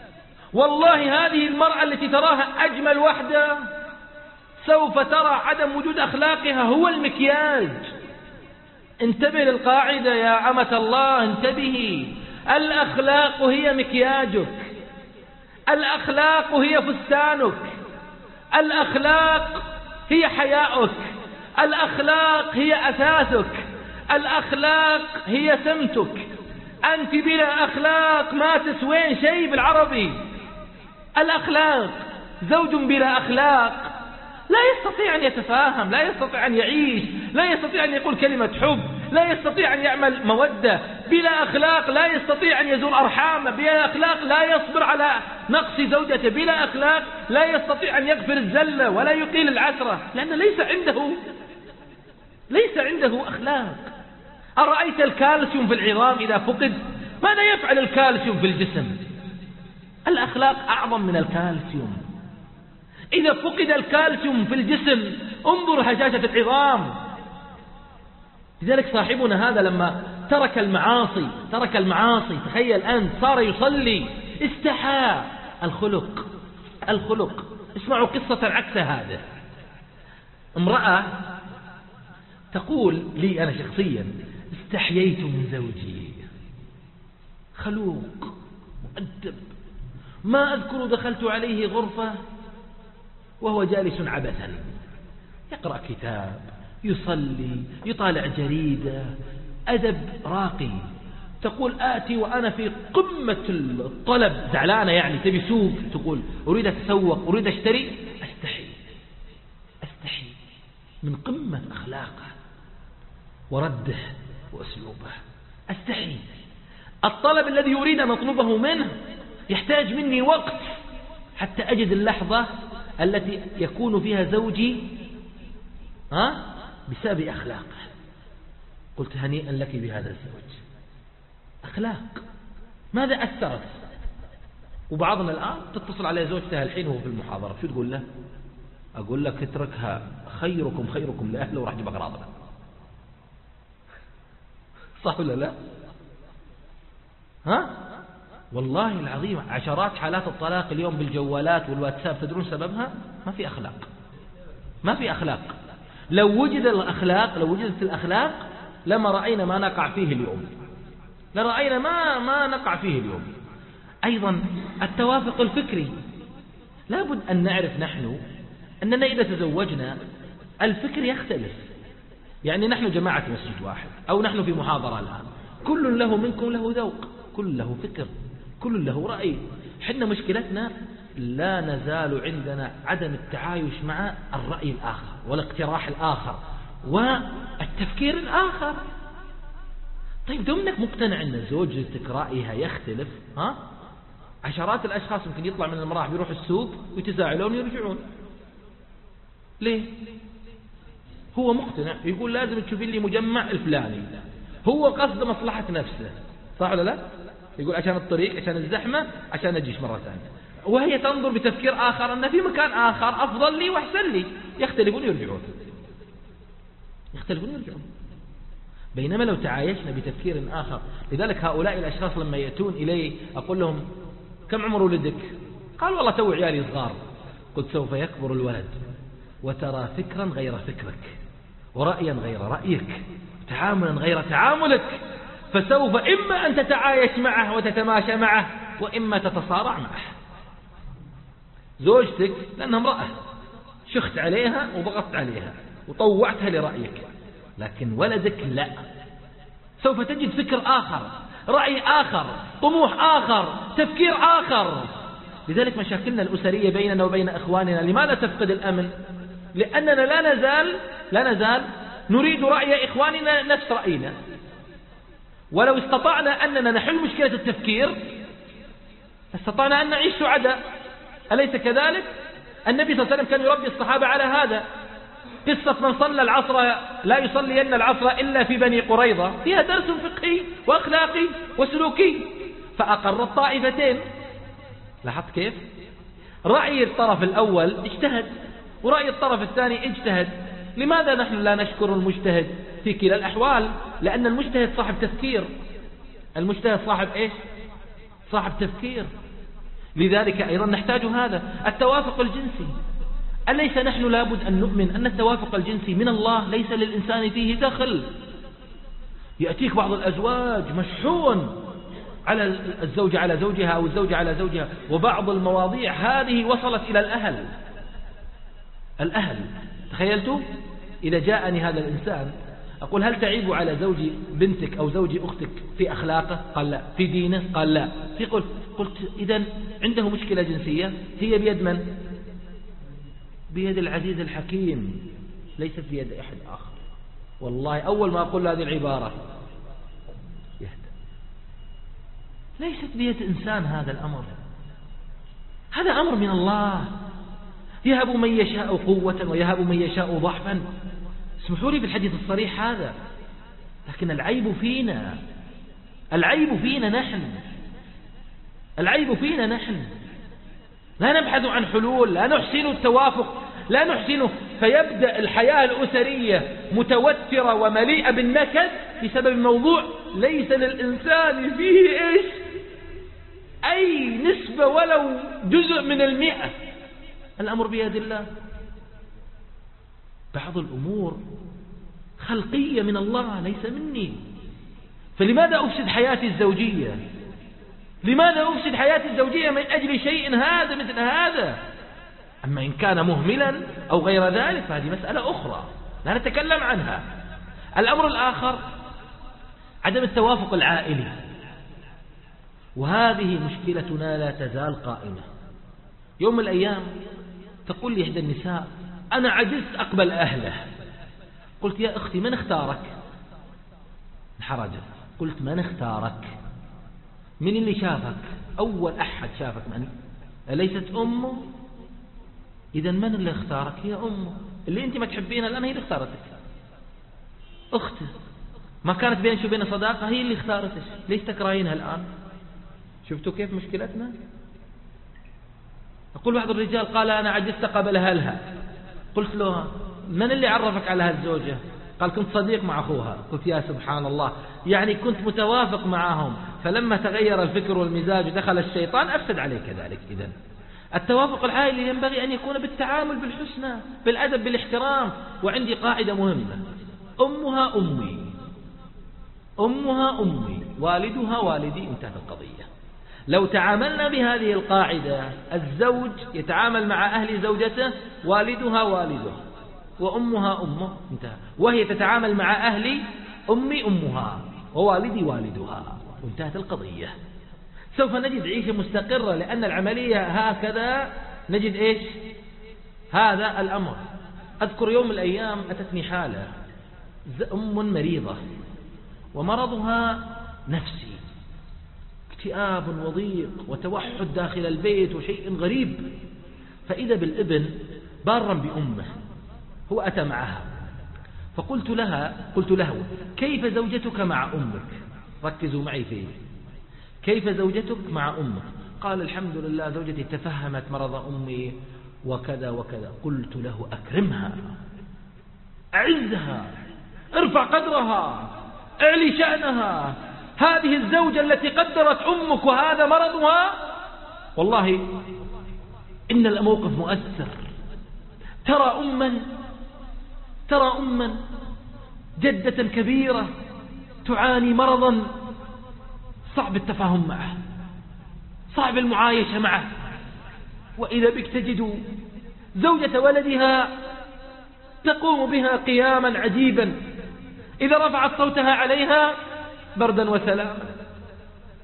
والله هذه المرأة التي تراها أجمل وحدة سوف ترى عدم وجود أخلاقها هو المكياج. انتبه للقاعدة يا أمة الله، انتبهي. الأخلاق هي مكياجك، الأخلاق هي فستانك، الأخلاق هي حياؤك، الأخلاق هي أساسك، الأخلاق هي سمتك. أنت بلا أخلاق ما تسوين شيء بالعربي. الأخلاق، زوج بلا أخلاق لا يستطيع أن يتفاهم، لا يستطيع أن يعيش، لا يستطيع أن يقول كلمة حب، لا يستطيع أن يعمل مودة. بلا أخلاق لا يستطيع أن يزور أرحامه، بلا أخلاق لا يصبر على نقص زوجته، بلا أخلاق لا يستطيع أن يغفر الزلة ولا يقيل العثرة، لأن ليس عنده ليس عنده أخلاق. أرأيت الكالسيوم في العظام إذا فقد ماذا يفعل الكالسيوم في الجسم؟ الأخلاق أعظم من الكالسيوم. إذا فقد الكالسيوم في الجسم انظر هشاشة العظام. لذلك صاحبنا هذا لما ترك المعاصي ترك المعاصي تخيل أنت صار يصلي استحى. الخلق الخلق اسمعوا قصة عكس هذا. امرأة تقول لي أنا شخصيا استحييت من زوجي، خلوق مؤدب، ما أذكر دخلت عليه غرفة وهو جالس عبثا يقرأ كتاب، يصلي، يطالع جريدة، أدب راقي. تقول آتي وأنا في قمة الطلب، زعلانة يعني تبي سوق، تقول أريد أتسوق، أريد أشتري، أستحي أستحي من قمة أخلاقه ورده وأسلوبه. أستحي. الطلب الذي يريد أن أطلبه منه يحتاج مني وقت حتى أجد اللحظة التي يكون فيها زوجي ها بسبب أخلاقه. قلت هنيئا لك بهذا الزوج. أخلاق ماذا أثرت؟ وبعضنا الآن تتصل على زوجتها الحين وهو في المحاضرة، شو تقول له؟ أقول لك اتركها، خيركم خيركم لأهله وراح جيب أغراضنا. صح ولا لا؟ ها؟ والله العظيم عشرات حالات الطلاق اليوم بالجوالات والواتساب، تدرون سببها؟ ما في أخلاق. ما في أخلاق. لو وجد الأخلاق لو وجدت الأخلاق لما رأينا ما نقع فيه اليوم، لرأينا ما ما نقع فيه اليوم. أيضا التوافق الفكري، لابد أن نعرف نحن أننا إذا تزوجنا الفكر يختلف. يعني نحن جماعة مسجد واحد أو نحن في محاضرة الآن، كل له منكم له ذوق، كل له فكر، كل له رأي. حنا مشكلتنا لا نزال عندنا عدم التعايش مع الرأي الآخر والاقتراح الآخر والتفكير الآخر. طيب دمنك مقتنع أن زوجتك رأيها يختلف، ها؟ عشرات الأشخاص ممكن يطلع من المراح بيروح السوق ويتزاعلون ويرجعون. ليه؟ هو مقتنع يقول لازم تشوفين لي مجمع الفلاني، هو قصد مصلحة نفسه، صح ولا لا؟ يقول عشان الطريق، عشان الزحمة، عشان أجيش مرة ثانية. وهي تنظر بتفكير آخر أن في مكان آخر أفضل لي وأحسن لي، يختلفون يرجعون يختلفون يرجعون. بينما لو تعايشنا بتفكير آخر. لذلك هؤلاء الأشخاص لما يأتون إلي أقول لهم كم عمر ولدك؟ قال والله تو عيالي صغار. قلت سوف يكبر الولد وترى فكرا غير فكرك، ورأيا غير رأيك، تعاملا غير تعاملك، فسوف إما أن تتعايش معه وتتماشى معه، وإما تتصارع معه. زوجتك لأنها امرأة شخت عليها وضغطت عليها وطوعتها لرأيك، لكن ولدك لا، سوف تجد فكر آخر. رأي آخر، طموح آخر، تفكير آخر. لذلك مشاكلنا الأسرية بيننا وبين إخواننا لماذا تفقد الأمن؟ لأننا لا نزال لا نزال نريد رأي إخواننا نفس رأينا. ولو استطعنا أننا نحل مشكلة التفكير استطعنا أن نعيش سعداء، أليس كذلك؟ النبي صلى الله عليه وسلم كان يربي الصحابة على هذا. قصة من صلى العصر لا يصلين العصر إلا في بني قريظة فيها درس فقهي وأخلاقي وسلوكي، فأقر الطائفتين. لاحظت كيف؟ رأي الطرف الأول اجتهد ورأي الطرف الثاني اجتهد. لماذا نحن لا نشكر المجتهد في كلا الأحوال؟ لأن المجتهد صاحب تفكير، المجتهد صاحب إيش؟ صاحب تفكير. لذلك أيضا نحتاج هذا التوافق الجنسي. أليس نحن لابد أن نؤمن أن التوافق الجنسي من الله ليس للإنسان فيه دخل؟ يأتيك بعض الأزواج مشحون على الزوجة على زوجها أو الزوجة على زوجها، وبعض المواضيع هذه وصلت إلى الأهل. الأهل تخيلتوا إذا جاءني هذا الإنسان أقول هل تعيب على زوج بنتك أو زوج أختك في أخلاقه؟ قال لا. في دينه؟ قال لا. في قلت قلت إذن عنده مشكلة جنسية، هي بيد من؟ بيد العزيز الحكيم، ليست بيد أحد آخر. والله أول ما أقول هذه العبارة يهدى. ليست بيد إنسان هذا الأمر، هذا أمر من الله، يهب من يشاء قوة ويهب من يشاء ضعفا. اسمحوا لي بالحديث الصريح هذا، لكن العيب فينا، العيب فينا نحن، العيب فينا نحن. لا نبحث عن حلول، لا نحسن التوافق، لا نحسنه، فيبدأ الحياة الأسرية متوترة ومليئة بالنكد بسبب موضوع ليس للإنسان فيه إيش؟ أي نسبة ولو جزء من المئة. الأمر بيد الله. بعض الأمور خلقية من الله ليس مني، فلماذا أفسد حياتي الزوجية؟ لماذا أفسد حياتي الزوجية من أجل شيء هذا مثل هذا؟ أما إن كان مهملا أو غير ذلك فهذه مسألة أخرى لا نتكلم عنها. الأمر الآخر عدم التوافق العائلي، وهذه مشكلتنا لا تزال قائمة. يوم من الأيام تقول لي إحدى النساء أنا عجزت أقبل أهله. قلت يا أختي من اختارك؟ انحرجت. قلت من اختارك؟ من اللي شافك؟ أول أحد شافك من؟ أليست أمه؟ إذا من اللي اختارك؟ هي أمه اللي أنت ما تحبينها الآن، هي اللي اختارتك. أخته ما كانت بينك وبين صداقة، هي اللي اختارتك، ليش تكرهينها الآن؟ شفتوا كيف مشكلتنا؟ أقول بعض الرجال قال أنا عجزت قبل أهلها. قلت له من اللي عرفك على هالزوجة؟ قال كنت صديق مع أخوها. قلت يا سبحان الله، يعني كنت متوافق معهم، فلما تغير الفكر والمزاج ودخل الشيطان أفسد عليك ذلك. إذن التوافق العائلي ينبغي أن يكون بالتعامل بالحسنى، بالأدب، بالاحترام. وعندي قاعدة مهمة: أمها أمي، أمها أمي، والدها والدي، انتهت القضية. لو تعاملنا بهذه القاعدة، الزوج يتعامل مع أهل زوجته والدها والده وأمها أمه، انتهى. وهي تتعامل مع أهلي أمي أمها ووالدي والدها، وانتهت القضية. سوف نجد عيشة مستقرة، لأن العملية هكذا نجد إيش؟ هذا الأمر. أذكر يوم من الأيام أتتني حالة أم مريضة ومرضها نفسي، اكتئاب وضيق وتوحد داخل البيت وشيء غريب. فإذا بالابن بارا بأمه، هو أتى معها، فقلت لها قلت له كيف زوجتك مع أمك؟ ركزوا معي فيه، كيف زوجتك مع أمك؟ قال الحمد لله زوجتي تفهمت مرض أمي وكذا وكذا. قلت له أكرمها، أعزها، ارفع قدرها، اعلي شأنها. هذه الزوجة التي قدرت أمك وهذا مرضها، والله إن الموقف مؤثر. ترى أما ترى أما جدة كبيرة تعاني مرضا صعب التفاهم معه، صعب المعايشة معه، وإذا بك تجد زوجة ولدها تقوم بها قياما عجيبا، إذا رفعت صوتها عليها بردا وسلاما.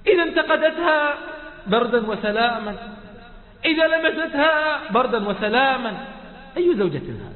إذا انتقدتها بردا وسلاما، إذا لمستها بردا وسلاما. أي زوجة هذا؟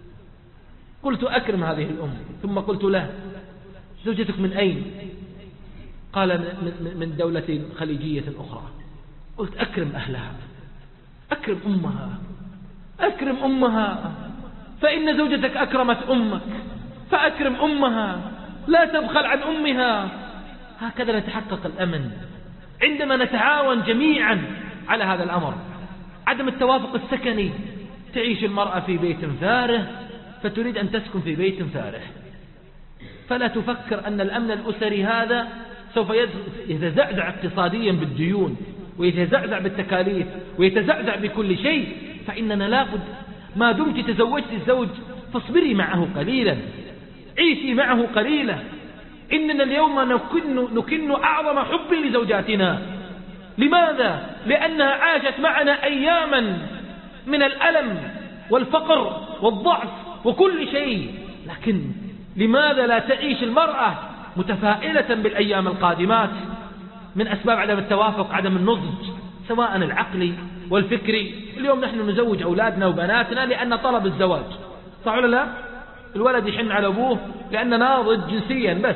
قلت أكرم هذه الأم، ثم قلت له زوجتك من أين؟ قال من دولة خليجية أخرى. قلت أكرم أهلها، أكرم أمها، أكرم أمها، فإن زوجتك أكرمت أمك، فأكرم أمها، لا تبخل عن أمها. هكذا نتحقق الأمن عندما نتعاون جميعا على هذا الأمر. عدم التوافق السكني، تعيش المرأة في بيت فارغ فتريد أن تسكن في بيت فارغ، فلا تفكر أن الأمن الأسري هذا سوف يتزعزع اقتصاديا بالديون، ويتزعزع بالتكاليف، ويتزعزع بكل شيء. فإننا لابد ما دمت تزوجت الزوج فاصبري معه قليلا، عيشي معه قليلا. إننا اليوم نكن, نكن أعظم حب لزوجاتنا. لماذا؟ لأنها عاشت معنا أياما من الألم والفقر والضعف وكل شيء. لكن لماذا لا تعيش المرأة متفائلة بالأيام القادمات؟ من أسباب عدم التوافق عدم النضج، سواء العقلي والفكري. اليوم نحن نزوج أولادنا وبناتنا لأن طلب الزواج، صح ولا لا؟ الولد يحن على أبوه لأنه ناضج جنسيا بس.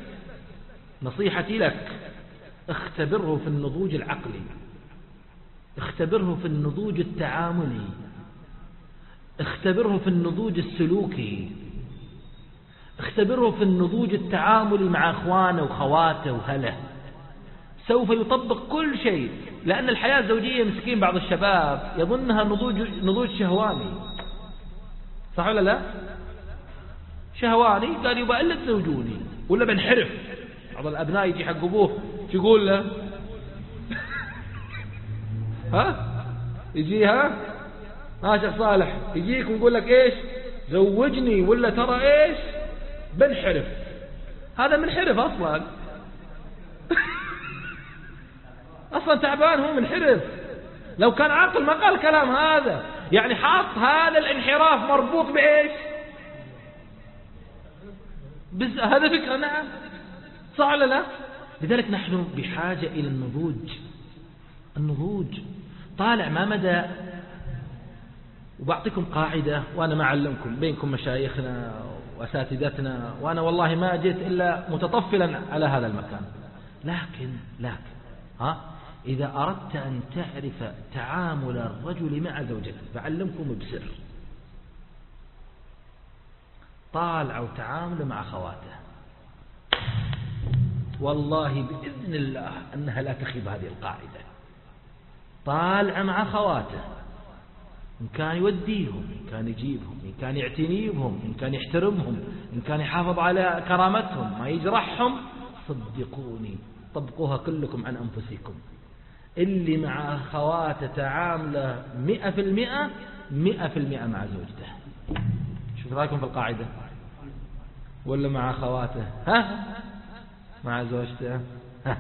نصيحتي لك، اختبره في النضوج العقلي، اختبره في النضوج التعاملي، اختبره في النضوج السلوكي، اختبره في النضوج التعاملي مع أخوانه وخواته وهله. سوف يطبق كل شيء. لأن الحياة الزوجية مسكين بعض الشباب يظنها نضوج, نضوج شهواني، صح ولا لا؟ شهواني، قال يبقى إلا تزوجوني ولا بنحرف. بعض الأبناء يجي حق أبوه يقول له ها يجي ها ها شيخ صالح يجيك ويقول لك إيش زوجني ولا ترى إيش بنحرف. هذا منحرف أصلا أصلا تعبان، هو منحرف. لو كان عاقل ما قال كلام هذا. يعني حاط هذا الانحراف مربوط بإيش؟ بس هذا فكرة. نعم، صح ولا لا؟ لذلك نحن بحاجة إلى النضوج. النضوج طالع ما مدى. وبعطيكم قاعدة وأنا ما أعلمكم، بينكم مشايخنا وأساتذتنا، وأنا والله ما جئت إلا متطفلا على هذا المكان. لكن لكن ها إذا أردت أن تعرف تعامل الرجل مع زوجته فعلمكم بسر. طالعوا تعامل مع خواته، والله بإذن الله أنها لا تخيب هذه القاعدة. طالع مع خواته، إن كان يوديهم، إن كان يجيبهم، إن كان يعتني بهم، إن كان يحترمهم، إن كان يحافظ على كرامتهم، ما يجرحهم. صدقوني طبقوها كلكم عن أنفسكم. اللي مع خواته تعامله مئة في المئة مئة في المئة مع زوجته. شوف رأيكم في القاعدة؟ ولا مع خواته ها مع زوجته ها.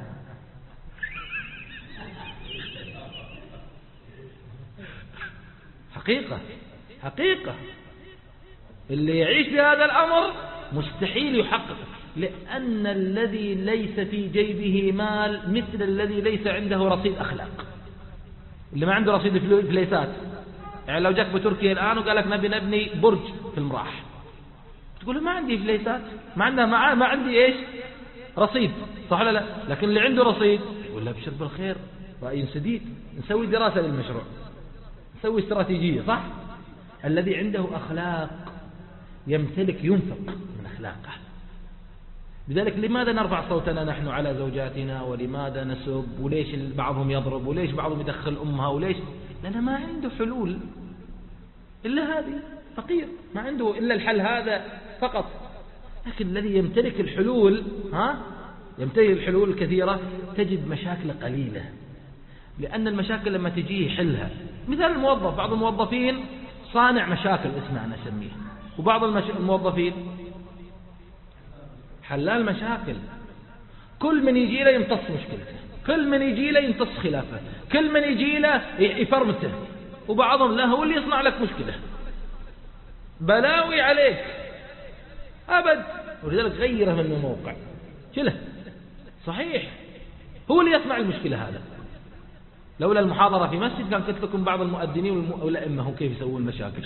حقيقة حقيقة اللي يعيش بهذا الأمر مستحيل يحقق. لأن الذي ليس في جيبه مال مثل الذي ليس عنده رصيد أخلاق. اللي ما عنده رصيد فليسات، يعني لو جاك بتركيا الآن وقال لك نبي نبني برج في المراح، تقول له ما عندي فليسات، ما عندنا ما, ما عندي إيش رصيد، صح ولا لا؟ لكن اللي عنده رصيد يقول له ابشر بالخير، رأي سديد، نسوي دراسة للمشروع، نسوي استراتيجية، صح؟ الذي عنده أخلاق يمتلك ينفق من أخلاقه. لذلك لماذا نرفع صوتنا نحن على زوجاتنا؟ ولماذا نسب؟ وليش بعضهم يضرب؟ وليش بعضهم يدخل أمها؟ وليش؟ لأنه ما عنده حلول إلا هذه، فقير ما عنده إلا الحل هذا فقط. لكن الذي يمتلك الحلول ها يمتلك الحلول الكثيرة تجد مشاكل قليلة، لأن المشاكل لما تجيه يحلها. مثال الموظف، بعض الموظفين صانع مشاكل اسمه أنا أسميه، وبعض الموظفين حلال مشاكل. كل من يجي له يمتص مشكلته، كل من يجي له يمتص خلافه، كل من يجي له يفرمته. وبعضهم لا هو اللي يصنع لك مشكلة، بلاوي عليك أبد. ولذلك غيره من الموقع شله. صحيح هو اللي يسمع المشكلة هذا. لولا المحاضرة في مسجد كان قلت لكم بعض المؤذنين والأئمة هم كيف يسوون مشاكل.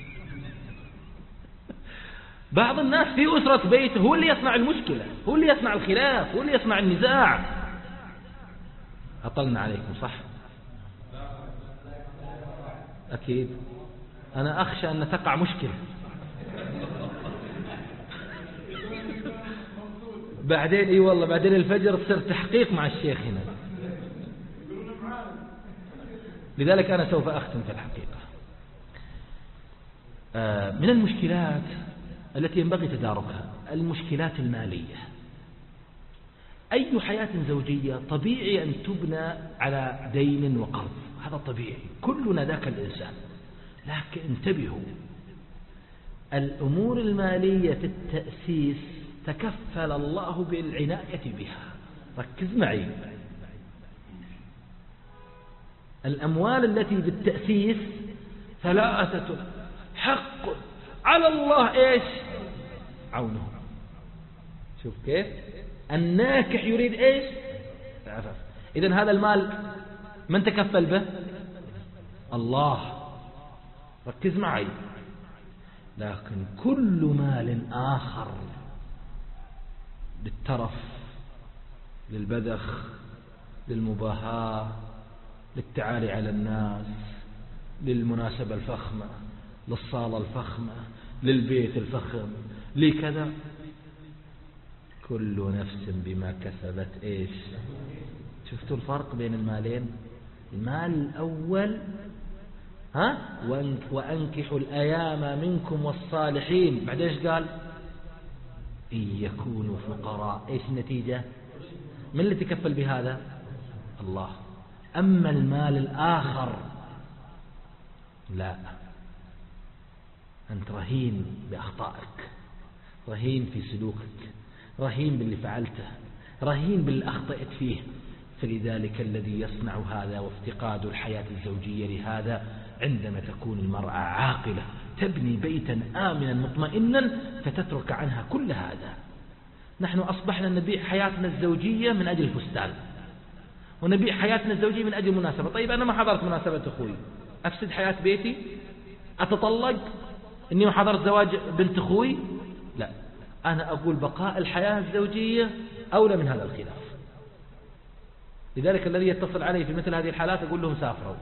بعض الناس في أسرة بيته هو اللي يسمع المشكلة، هو اللي يسمع الخلاف، هو اللي يسمع النزاع. أطلنا عليكم صح؟ أكيد. أنا أخشى أن تقع مشكلة بعدين. اي والله بعدين الفجر تصير تحقيق مع الشيخ هنا. لذلك أنا سوف أختم في الحقيقة. من المشكلات التي ينبغي تداركها المشكلات المالية. أي حياة زوجية طبيعي أن تبنى على دين وقرض، هذا طبيعي، كلنا ذاك الإنسان. لكن انتبهوا، الأمور المالية في التأسيس تكفل الله بالعناية بها. ركز معي، الأموال التي بالتأسيس ثلاثة حق على الله إيش عونه. شوف كيف الناكح يريد إيش عفاف. إذن هذا المال من تكفل به؟ الله. ركز معي. لكن كل مال آخر للترف، للبذخ، للمباهاة، للتعالي على الناس، للمناسبة الفخمة، للصالة الفخمة، للبيت الفخم، لكذا، كل نفس بما كسبت إيش. شفتوا الفرق بين المالين؟ المال الأول ها وأنكحوا الأيام منكم والصالحين، بعد إيش قال؟ إن يكونوا فقراء. إيش النتيجة؟ من اللي تكفل بهذا؟ الله. أما المال الآخر لا، أنت رهين بأخطائك، رهين في سلوكك، رهين باللي فعلته، رهين باللي أخطأت فيه. فلذلك الذي يصنع هذا وافتقاد الحياة الزوجية لهذا عندما تكون المرأة عاقلة تبني بيتا آمنا مطمئنا فتترك عنها كل هذا. نحن أصبحنا نبيع حياتنا الزوجية من أجل الفستان، ونبيع حياتنا الزوجية من أجل مناسبة. طيب أنا ما حضرت مناسبة أخوي، أفسد حياة بيتي؟ أتطلق إني ما حضرت زواج بنت أخوي؟ لا، أنا أقول بقاء الحياة الزوجية أولى من هذا الخلاف. لذلك الذي يتصل علي في مثل هذه الحالات أقول لهم سافروا.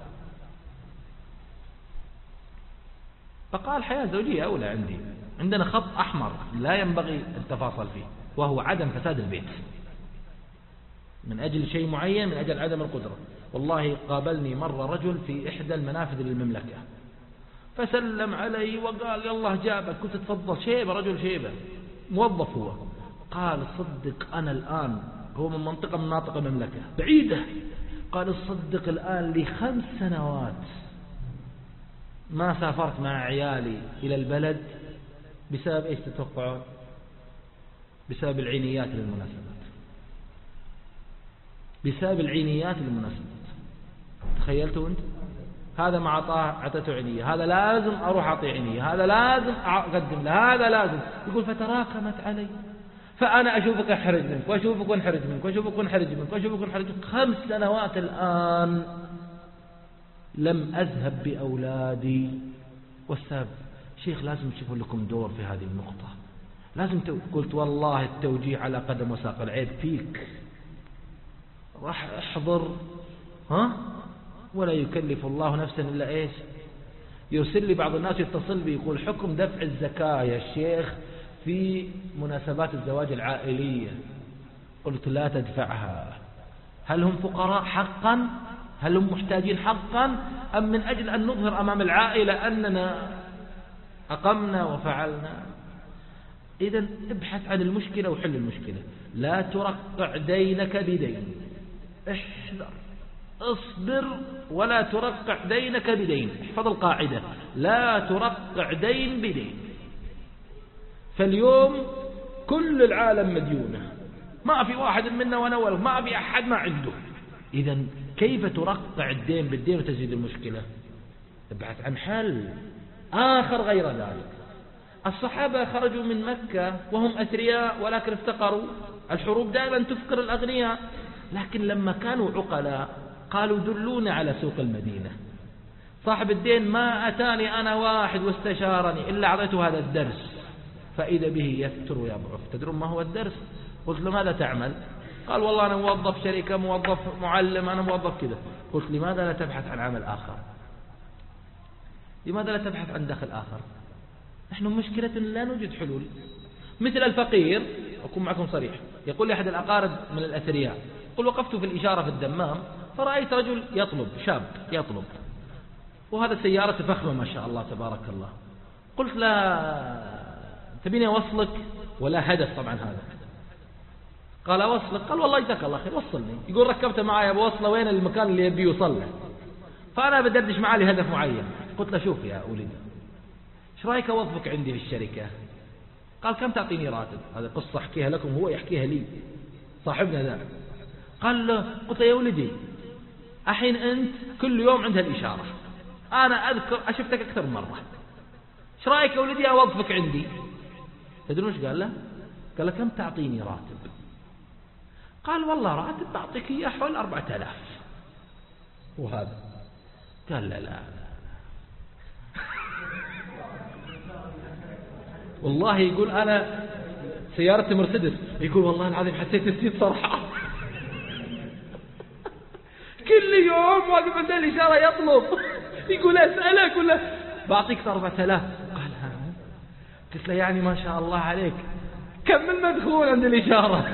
بقاء الحياة الزوجية أولى عندي. عندنا خط أحمر لا ينبغي التفاصل فيه، وهو عدم فساد البيت من أجل شيء معين، من أجل عدم القدرة. والله قابلني مرة رجل في إحدى المنافذ للمملكة فسلم علي وقال يا الله جابك، كنت تفضل، شيبة، رجل شيبة، موظف هو. قال صدق أنا الآن، هو من منطقة من مناطق المملكة بعيدة، قال صدق الآن لي خمس سنوات ما سافرت مع عيالي إلى البلد. بسبب إيش تتوقعون؟ بسبب العينيات للمناسبات، بسبب العينيات للمناسبات. تخيلتوا أنت؟ هذا مع عطاه عطته عينية، هذا لازم أروح أعطي عينية، هذا لازم أقدم له، هذا لازم. يقول فتراكمت علي، فأنا أشوفك أحرج منك، وأشوفك وانحرج منك، وأشوفك وانحرج منك، وأشوفك وانحرج منك. خمس سنوات الآن لم أذهب بأولادي. والسبب شيخ لازم تشوفوا لكم دور في هذه النقطة، لازم. قلت والله التوجيه على قدم وساق، العيب فيك، راح احضر ها ولا يكلف الله نفسا إلا إيش. يرسل لي بعض الناس يتصل بي يقول حكم دفع الزكاة يا الشيخ في مناسبات الزواج العائلية. قلت لا تدفعها. هل هم فقراء حقا؟ هل هم محتاجين حقا؟ أم من أجل أن نظهر أمام العائلة أننا أقمنا وفعلنا؟ إذن ابحث عن المشكلة وحل المشكلة. لا ترقع دينك بدين، احذر، اصبر ولا ترقع دينك بدين. احفظ القاعدة، لا ترقع دين بدين. فاليوم كل العالم مديونة، ما في واحد منا ونول، ما في أحد ما عنده. إذن كيف ترقع الدين بالدين وتزيد المشكلة؟ ابحث عن حل آخر غير ذلك. الصحابة خرجوا من مكة وهم أثرياء ولكن افتقروا. الحروب دائما تفقر الأغنياء. لكن لما كانوا عقلاء قالوا دلونا على سوق المدينة. صاحب الدين ما أتاني أنا واحد واستشارني إلا أعطيته هذا الدرس فإذا به يفتر ويضعف. تدرون ما هو الدرس؟ قلت له ماذا تعمل؟ قال والله أنا موظف شركة، موظف معلم، أنا موظف كذا. قلت لماذا لا تبحث عن عمل آخر؟ لماذا لا تبحث عن دخل آخر؟ نحن مشكلة لا نوجد حلول. مثل الفقير، أكون معكم صريح، يقول لي أحد الأقارب من الأثرياء، قل وقفت في الإشارة في الدمام فرأيت رجل يطلب، شاب يطلب، وهذا سيارة فخمة ما شاء الله تبارك الله. قلت لا تبيني أوصلك ولا هدف طبعا هذا؟ قال أوصلك. قال والله جزاك الله خير وصلني. يقول ركبت معي بوصله وين المكان اللي يبي يوصل له، فأنا بدردش معاه لهدف معين. قلت له شوف يا ولدي، ايش رايك اوظفك عندي في الشركة؟ قال كم تعطيني راتب؟ هذه قصة احكيها لكم، هو يحكيها لي صاحبنا ذا. قال له، قلت له يا ولدي الحين انت كل يوم عند الإشارة، انا اذكر اشفتك اكثر من مرة، ايش رايك يا ولدي اوظفك عندي؟ تدرون ايش قال له؟ قال له كم تعطيني راتب؟ قال والله راتب بعطيك اياه حول أربعة آلاف. وهذا قال لا لا والله يقول أنا سيارة مرسيدس، يقول والله العظيم حسيت نسيت صراحة. كل يوم واقف عند الإشارة يطلب، يقول أسألك ولا بعطيك أربعة آلاف. قال ها. قلت له يعني ما شاء الله عليك، كم من مدخول عند الإشارة.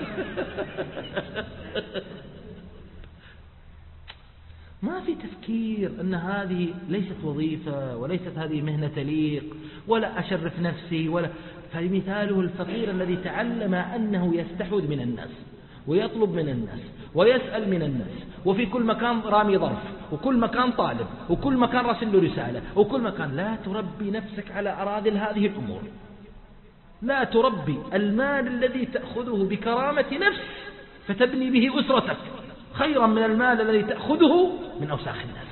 ما في تفكير أن هذه ليست وظيفة وليست هذه مهنة تليق، ولا أشرف نفسي ولا. فمثاله الفقير الذي تعلم أنه يستحوذ من الناس ويطلب من الناس ويسأل من الناس، وفي كل مكان رامي ظرف، وكل مكان طالب، وكل مكان راسل له رسالة، وكل مكان. لا تربي نفسك على أراذل هذه الأمور، لا تربي المال الذي تأخذه بكرامة نفس فتبني به أسرتك خيرا من المال الذي تأخذه من أوساخ الناس.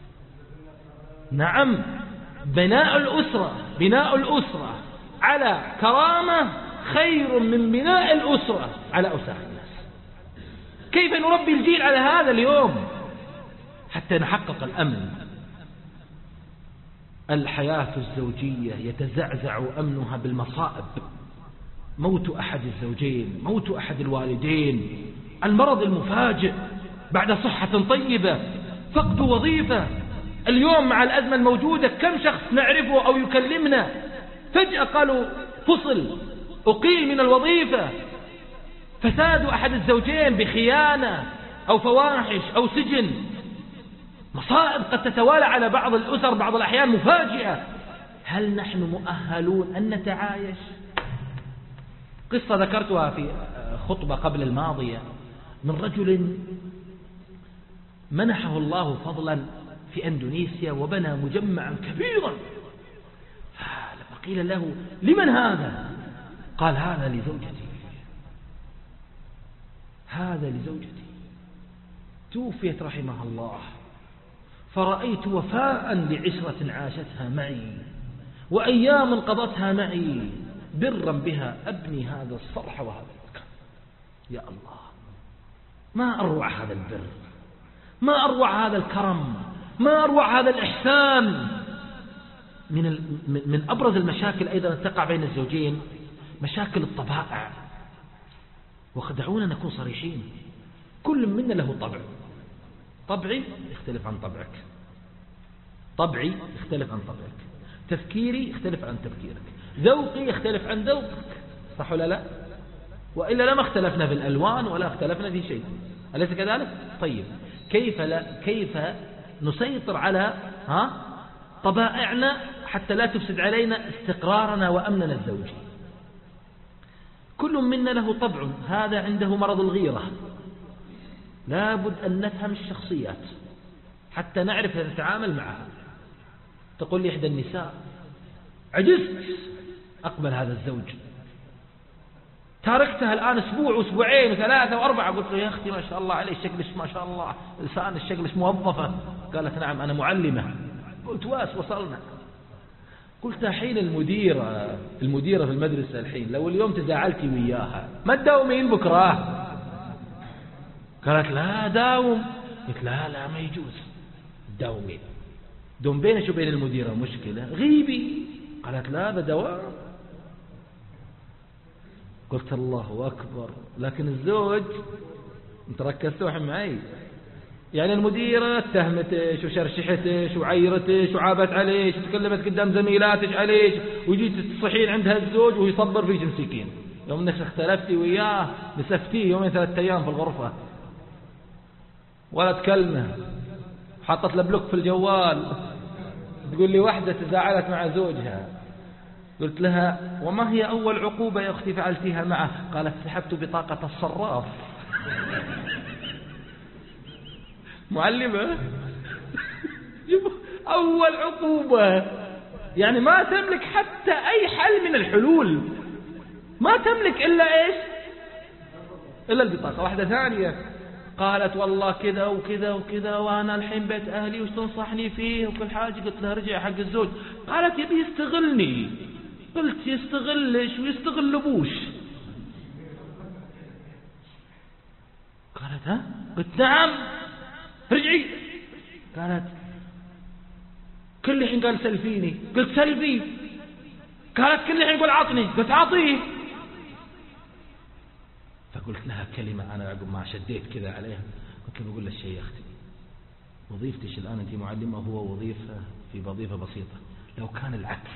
نعم، بناء الأسرة بناء الأسرة على كرامة خير من بناء الأسرة على أوساخ الناس. كيف نربي الجيل على هذا اليوم حتى نحقق الأمن؟ الحياة الزوجية يتزعزع أمنها بالمصائب، موت أحد الزوجين، موت أحد الوالدين، المرض المفاجئ بعد صحة طيبة، فقد وظيفة. اليوم مع الأزمة الموجودة كم شخص نعرفه أو يكلمنا فجأة قالوا فصل، أقيل من الوظيفة، فساد أحد الزوجين بخيانة أو فواحش أو سجن. مصائب قد تتوالى على بعض الأسر بعض الأحيان مفاجئة. هل نحن مؤهلون أن نتعايش؟ قصة ذكرتها في خطبة قبل الماضية من رجل منحه الله فضلا في أندونيسيا وبنى مجمعا كبيرا. فلما قيل له لمن هذا؟ قال هذا لزوجتي، هذا لزوجتي توفيت رحمها الله، فرأيت وفاء لعشرة عاشتها معي وأيام قضتها معي، برا بها أبني هذا الصرح وهذا المكان. يا الله، ما أروع هذا البر، ما أروع هذا الكرم، ما أروع هذا الإحسان. من من أبرز المشاكل أيضا تقع بين الزوجين مشاكل الطبائع. ودعونا نكون صريحين، كل منا له طبع، طبعي يختلف عن طبعك، طبعي يختلف عن طبعك، تفكيري يختلف عن تفكيرك، ذوقي يختلف عن ذوقك، صح ولا لا؟ وإلا لما اختلفنا في الألوان ولا اختلفنا في شيء، أليس كذلك؟ طيب، كيف لا كيف نسيطر على ها طبائعنا حتى لا تفسد علينا استقرارنا وأمننا الزوجي؟ كل منا له طبع، هذا عنده مرض الغيرة، لابد أن نفهم الشخصيات حتى نعرف نتعامل معها. تقول لي إحدى النساء عجزت أقبل هذا الزوج، تاركتها الآن أسبوع وأسبوعين وثلاثة وأربعة. قلت له يا أختي ما شاء الله عليه شكلش ما شاء الله لسان الشكلش موظفة. قالت نعم أنا معلمة. قلت واس وصلنا. قلت حين المديرة المديرة في المدرسة الحين لو اليوم تزاعلتي وياها ما تداومين بكرة؟ قالت لا داوم. قلت لا لا ما يجوز داومي. دوم بينش وبين المديرة مشكلة، غيبي. قالت لا هذا دوام. قلت الله أكبر. لكن الزوج انت ركزتوا معي، يعني المديرة اتهمتش وشرشحتش وعيرتش وعابت عليش وتكلمت قدام زميلاتش عليش، ويجي تصحين عندها الزوج ويصبر فيش مسكين. يوم انك اختلفتي وياه نسفتيه يومين ثلاثة ايام في الغرفة ولا تكلمه، حطت له بلوك في الجوال. تقول لي واحدة تزاعلت مع زوجها، قلت لها وما هي أول عقوبة يا أختي فعلتيها معه؟ قالت سحبت بطاقة الصراف. معلمة أول عقوبة، يعني ما تملك حتى أي حل من الحلول، ما تملك إلا إيش؟ إلا البطاقة. واحدة ثانية قالت والله كذا وكذا وكذا وأنا الحين بيت أهلي وش تنصحني فيه وكل حاجة. قلت لها رجع حق الزوج. قالت يبي يستغلني. قلت يستغلش ويستغل بوش. قالت ها؟ قلت نعم. رجعي. قالت كل حين قال سلفيني. قلت سلفي. قالت كل حين يقول عطني. قلت عطيه. فقلت لها كلمة أنا عقب ما شديت كذا عليها، قلت له بقول لك شيء يا أختي، وظيفتش الآن أنت معلمة هو وظيفة في وظيفة بسيطة. لو كان العكس،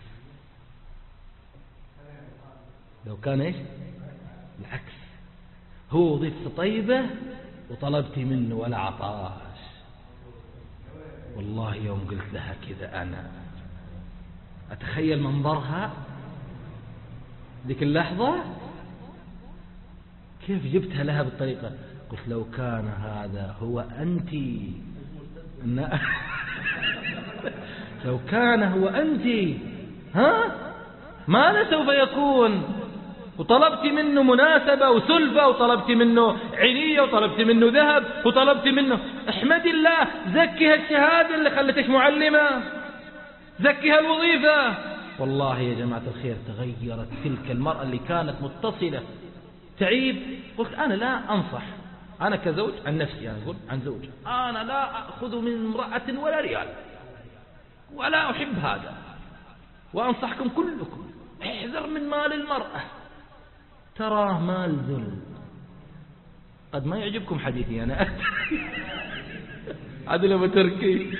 لو كان إيش العكس، هو وظيفة طيبة وطلبتي منه ولا عطاش، والله يوم قلت لها كذا أنا أتخيل منظرها ذيك اللحظة كيف جبتها لها بالطريقة. قلت لو كان هذا هو أنت لو كان هو أنت ها ماذا سوف يكون؟ وطلبت منه مناسبة وسلفة، وطلبت منه عنية، وطلبت منه ذهب، وطلبت منه احمد الله، زكي هالشهادة اللي خلتك معلمة، زكي هالوظيفة. والله يا جماعة الخير تغيرت تلك المرأة اللي كانت متصلة تعيب. قلت أنا لا أنصح، أنا كزوج عن نفسي، أنا أقول عن زوج، أنا لا أخذ من امرأة ولا ريال ولا أحب هذا، وأنصحكم كلكم احذر من مال المرأة، تراه مال ذل. قد ما يعجبكم حديثي أنا عدل أبو تركي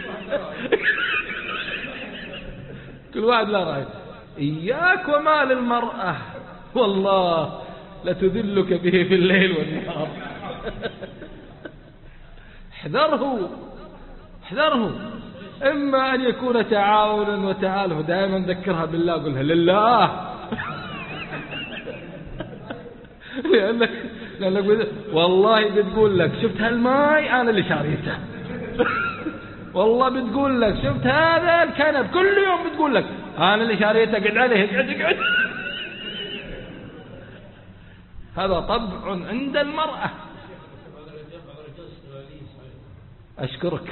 كل واحد لا رأي. إياك ومال المرأة، والله لتذلك به في الليل والنهار. احذره احذره. إما أن يكون تعاونا وتآلف، دائما ذكرها بالله، قلها لله لأنك, لأنك والله بتقول لك شفت هالماي أنا اللي شاريته والله بتقول لك شفت هذا الكنب كل يوم بتقول لك أنا اللي شاريته، قد عليه اقعد اقعد. هذا طبع عند المرأة. أشكرك.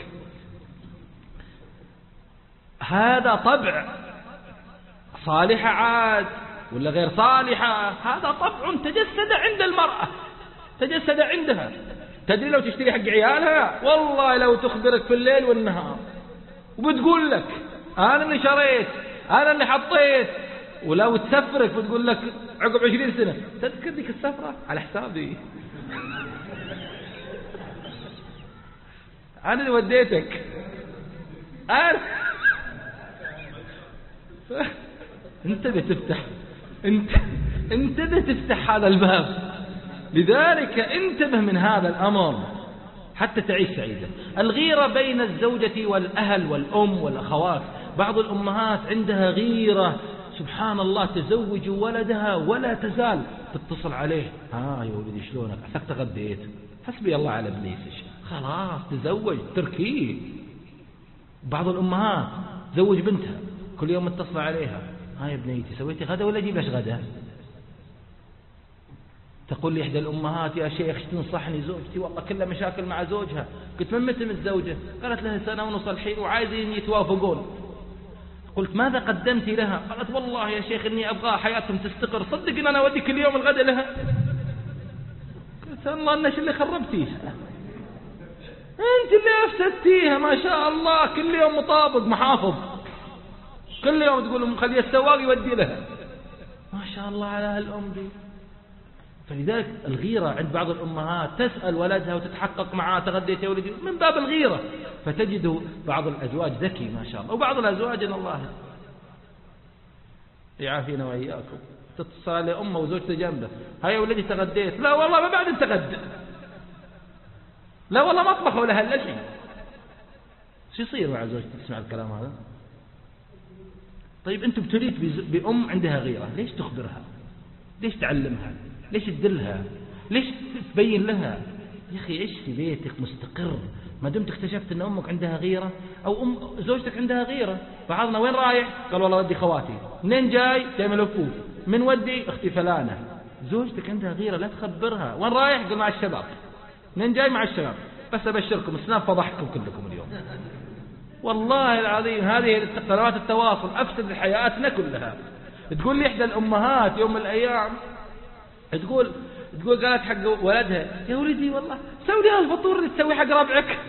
هذا طبع صالحة عاد ولا غير صالحة، هذا طبع تجسد عند المرأة، تجسد عندها. تدري لو تشتري حق عيالها والله لو تخبرك في الليل والنهار، وبتقول لك أنا اللي شريت أنا اللي حطيت، ولو تسفرك بتقول لك عقب عشرين سنة تذكر ذيك السفرة على حسابي أنا اللي وديتك أنا. انت بتفتح انت انت بتفتح هذا الباب. لذلك انتبه من هذا الأمر حتى تعيش سعيدا. الغيرة بين الزوجة والأهل والأم والأخوات. بعض الأمهات عندها غيرة سبحان الله، تزوج ولدها ولا تزال تتصل عليه، ها يا ولدي شلونك، عساك تغديت، حسبي الله على ابليس، خلاص تزوج تركيه. بعض الأمهات تزوج بنتها كل يوم متصل عليها، ها يا بنيتي سويتي غدا ولا اجيب لك غدا؟ تقول لي إحدى الأمهات يا شيخ تنصحني زوجتي والله كلها مشاكل مع زوجها. قلت من متى متزوجة؟ قالت لها سنة ونص الحين وعايزين يتوافقون. قلت ماذا قدمتي لها؟ قالت والله يا شيخ إني أبغى حياتهم تستقر، صدق إن أنا أودي كل يوم الغداء لها. قلت الله أنش اللي خربتيها، أنت اللي أفسدتيها. ما شاء الله كل يوم مطابق محافظ، كل يوم تقول خلي السواق يودي لها. ما شاء الله على هالأم دي. فلذلك الغيرة عند بعض الأمهات تسأل ولدها وتتحقق معاه تغديت يا ولدي من باب الغيرة. فتجد بعض الأزواج ذكي ما شاء الله، وبعض الأزواج إن الله يعافينا وإياكم تتصل لأمه وزوجته جنبه، هيا يا ولدي تغديت؟ لا والله ما بعد تغدى، لا والله ما أطبخ ولا هلا شيء. شو يصير مع زوجتك تسمع الكلام هذا؟ طيب أنت ابتليت بأم عندها غيرة، ليش تخبرها؟ ليش تعلمها؟ ليش تدلها؟ ليش تبين لها؟ يا أخي عيش في بيتك مستقر. ما دمت اكتشفت أن أمك عندها غيرة أو أم زوجتك عندها غيرة. بعضنا وين رايح؟ قال والله ودي خواتي. منين جاي؟ جاي ملفوف. من ودي؟ أختي فلانة. زوجتك عندها غيرة لا تخبرها. وين رايح؟ قال مع الشباب. منين جاي؟ مع الشباب. بس أبشركم السناب فضحكم كلكم اليوم والله العظيم. هذه قنوات التواصل أفسد حياتنا كلها. تقول لي إحدى الأمهات يوم من الأيام تقول تقول قالت حق ولدها يا ولدي والله سوي لي هالفطور اللي تسوي حق ربعك.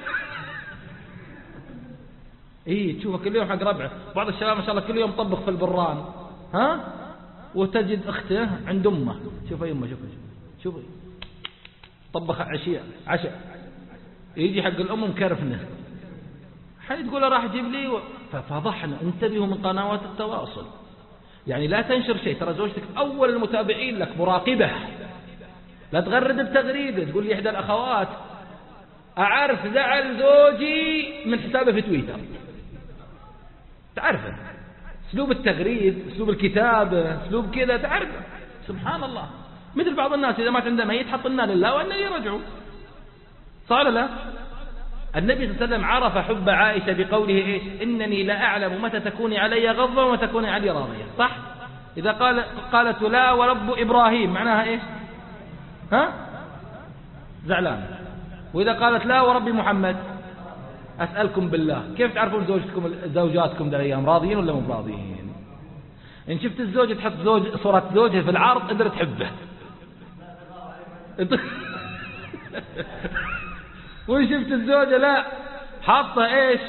إيه تشوفه كل يوم حق ربعه. بعض الشباب ما شاء الله كل يوم طبخ في البران، ها، وتجد أخته عند أمه. شوف يا أمه، شوف شوف طبخ عشاء عشاء، يجي حق الأم مكرفنه، حي تقول راح أجيب لي و... ففضحنا. انتبهوا من قنوات التواصل، يعني لا تنشر شيء. ترى زوجتك أول المتابعين لك، مراقبة. لا تغرد بتغريده. تقول لي إحدى الأخوات أعرف زعل زوجي من حسابه في تويتر. تعرفه أسلوب التغريد، أسلوب الكتابة، أسلوب كذا تعرفه. سبحان الله. مثل بعض الناس إذا ما عندهم هي تحط لنا لله وأن يرجعوا. صار له النبي صلى الله عليه وسلم عرف حب عائشة بقوله إيش؟ إنني لا أعلم متى تكوني علي غضبا ومتى تكوني علي راضية. صح؟ إذا قال قالت لا ورب إبراهيم معناها إيش؟ ها؟ زعلان. وإذا قالت لا ورب محمد، أسألكم بالله كيف تعرفون زوجتكم زوجاتكم ذا الأيام راضيين ولا مو راضيين؟ إن شفت الزوجة تحط زوج صورة زوجها في العرض قدر تحبه. وإن شفت الزوجة لا حاطة إيش؟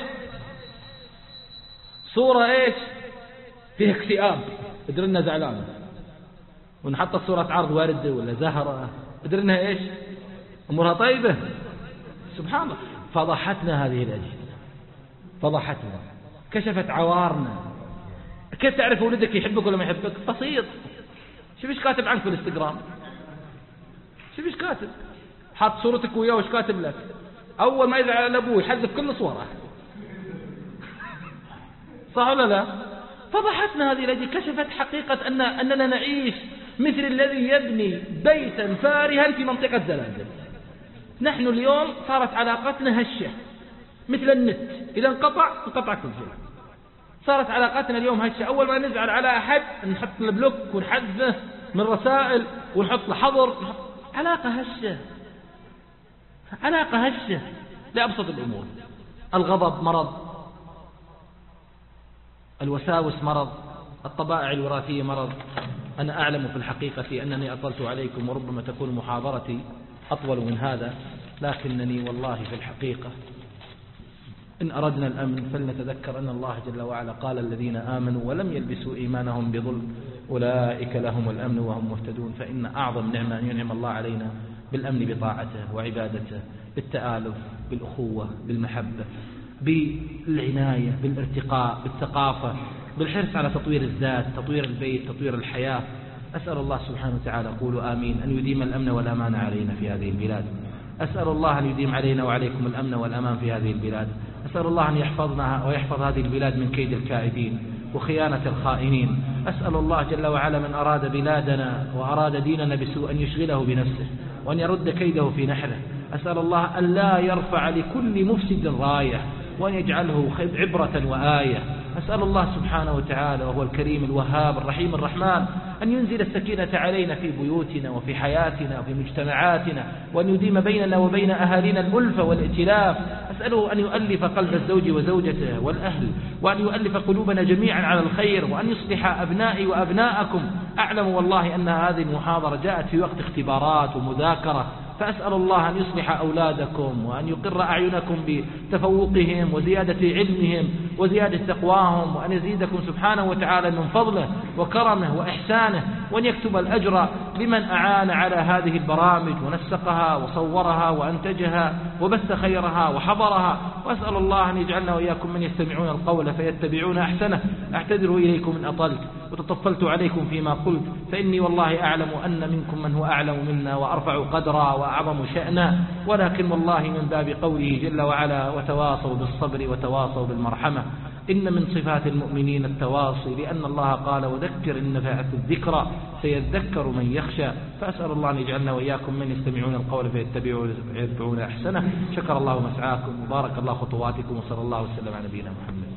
صورة إيش؟ فيها اكتئاب، قدرنا زعلانة. ونحط صورة عرض وردة ولا زهرة، قدرنا إيش؟ أمورها طيبة. سبحان الله. فضحتنا هذه الأجهزة، فضحتنا، كشفت عوارنا. كيف تعرف ولدك يحبك ولا ما يحبك؟ بسيط. شوف ايش كاتب عنك في الانستغرام، شوف ايش كاتب، حاط صورتك وياه وش كاتب لك. أول ما يزعل على أبوه يحذف كل صوره. صح ولا لا؟ فضحتنا هذه التي كشفت حقيقة أن أننا نعيش مثل الذي يبني بيتا فارها في منطقة زلازل. نحن اليوم صارت علاقتنا هشة مثل النت، إذا انقطع انقطع كل شيء. صارت علاقتنا اليوم هشة. أول ما نزعل على أحد نحط له بلوك ونحذفه من رسائل ونحط له حظر. علاقة هشة، علاقة هشة لأبسط الأمور. الغضب مرض، الوساوس مرض، الطبائع الوراثية مرض. أنا أعلم في الحقيقة أنني أطلت عليكم وربما تكون محاضرتي أطول من هذا، لكنني والله في الحقيقة إن أردنا الأمن فلنتذكر أن الله جل وعلا قال الذين آمنوا ولم يلبسوا إيمانهم بظلم أولئك لهم الأمن وهم مهتدون. فإن أعظم نعمة أن ينعم الله علينا بالأمن بطاعته وعبادته، بالتآلف، بالأخوة، بالمحبة، بالعناية، بالارتقاء، بالثقافة، بالحرص على تطوير الذات، تطوير البيت، تطوير الحياة. أسأل الله سبحانه وتعالى، قولوا آمين، أن يديم الأمن والأمان علينا في هذه البلاد. أسأل الله أن يديم علينا وعليكم الأمن والأمان في هذه البلاد. أسأل الله أن يحفظنا ويحفظ هذه البلاد من كيد الكائدين وخيانة الخائنين. أسأل الله جل وعلا من أراد بلادنا وأراد ديننا بسوء أن يشغله بنفسه وأن يرد كيده في نحره. أسأل الله أن لا يرفع لكل مفسد راية وأن يجعله عبرة وآية. أسأل الله سبحانه وتعالى وهو الكريم الوهاب الرحيم الرحمن أن ينزل السكينة علينا في بيوتنا وفي حياتنا وفي مجتمعاتنا، وأن يديم بيننا وبين أهالينا الألفة والائتلاف. أسأله أن يؤلف قلب الزوج وزوجته والأهل، وأن يؤلف قلوبنا جميعا على الخير، وأن يصلح أبنائي وأبناءكم. أعلم والله أن هذه المحاضرة جاءت في وقت اختبارات ومذاكرة فأسأل الله أن يصلح أولادكم وأن يقر أعينكم بتفوقهم وزيادة علمهم وزيادة تقواهم، وأن يزيدكم سبحانه وتعالى من فضله وكرمه وإحسانه، وأن يكتب الأجر لمن أعان على هذه البرامج ونسقها وصورها وأنتجها وبث خيرها وحضرها. وأسأل الله أن يجعلنا وإياكم من يستمعون القول فيتبعون أحسنه. أعتذر إليكم إن أطلت وتطفلت عليكم فيما قلت، فإني والله أعلم أن منكم من هو أعلم منا وأرفع قدرا وأعظم شأنا، ولكن والله من باب قوله جل وعلا: وتواصوا بالصبر وتواصوا بالمرحمة. إن من صفات المؤمنين التواصي، لأن الله قال: وذكر إن نفعت الذكرى سيذكر من يخشى. فأسأل الله أن يجعلنا وإياكم من يستمعون القول فيتبعون أحسنه. شكر الله مسعاكم وبارك الله خطواتكم، وصلى الله وسلم على نبينا محمد.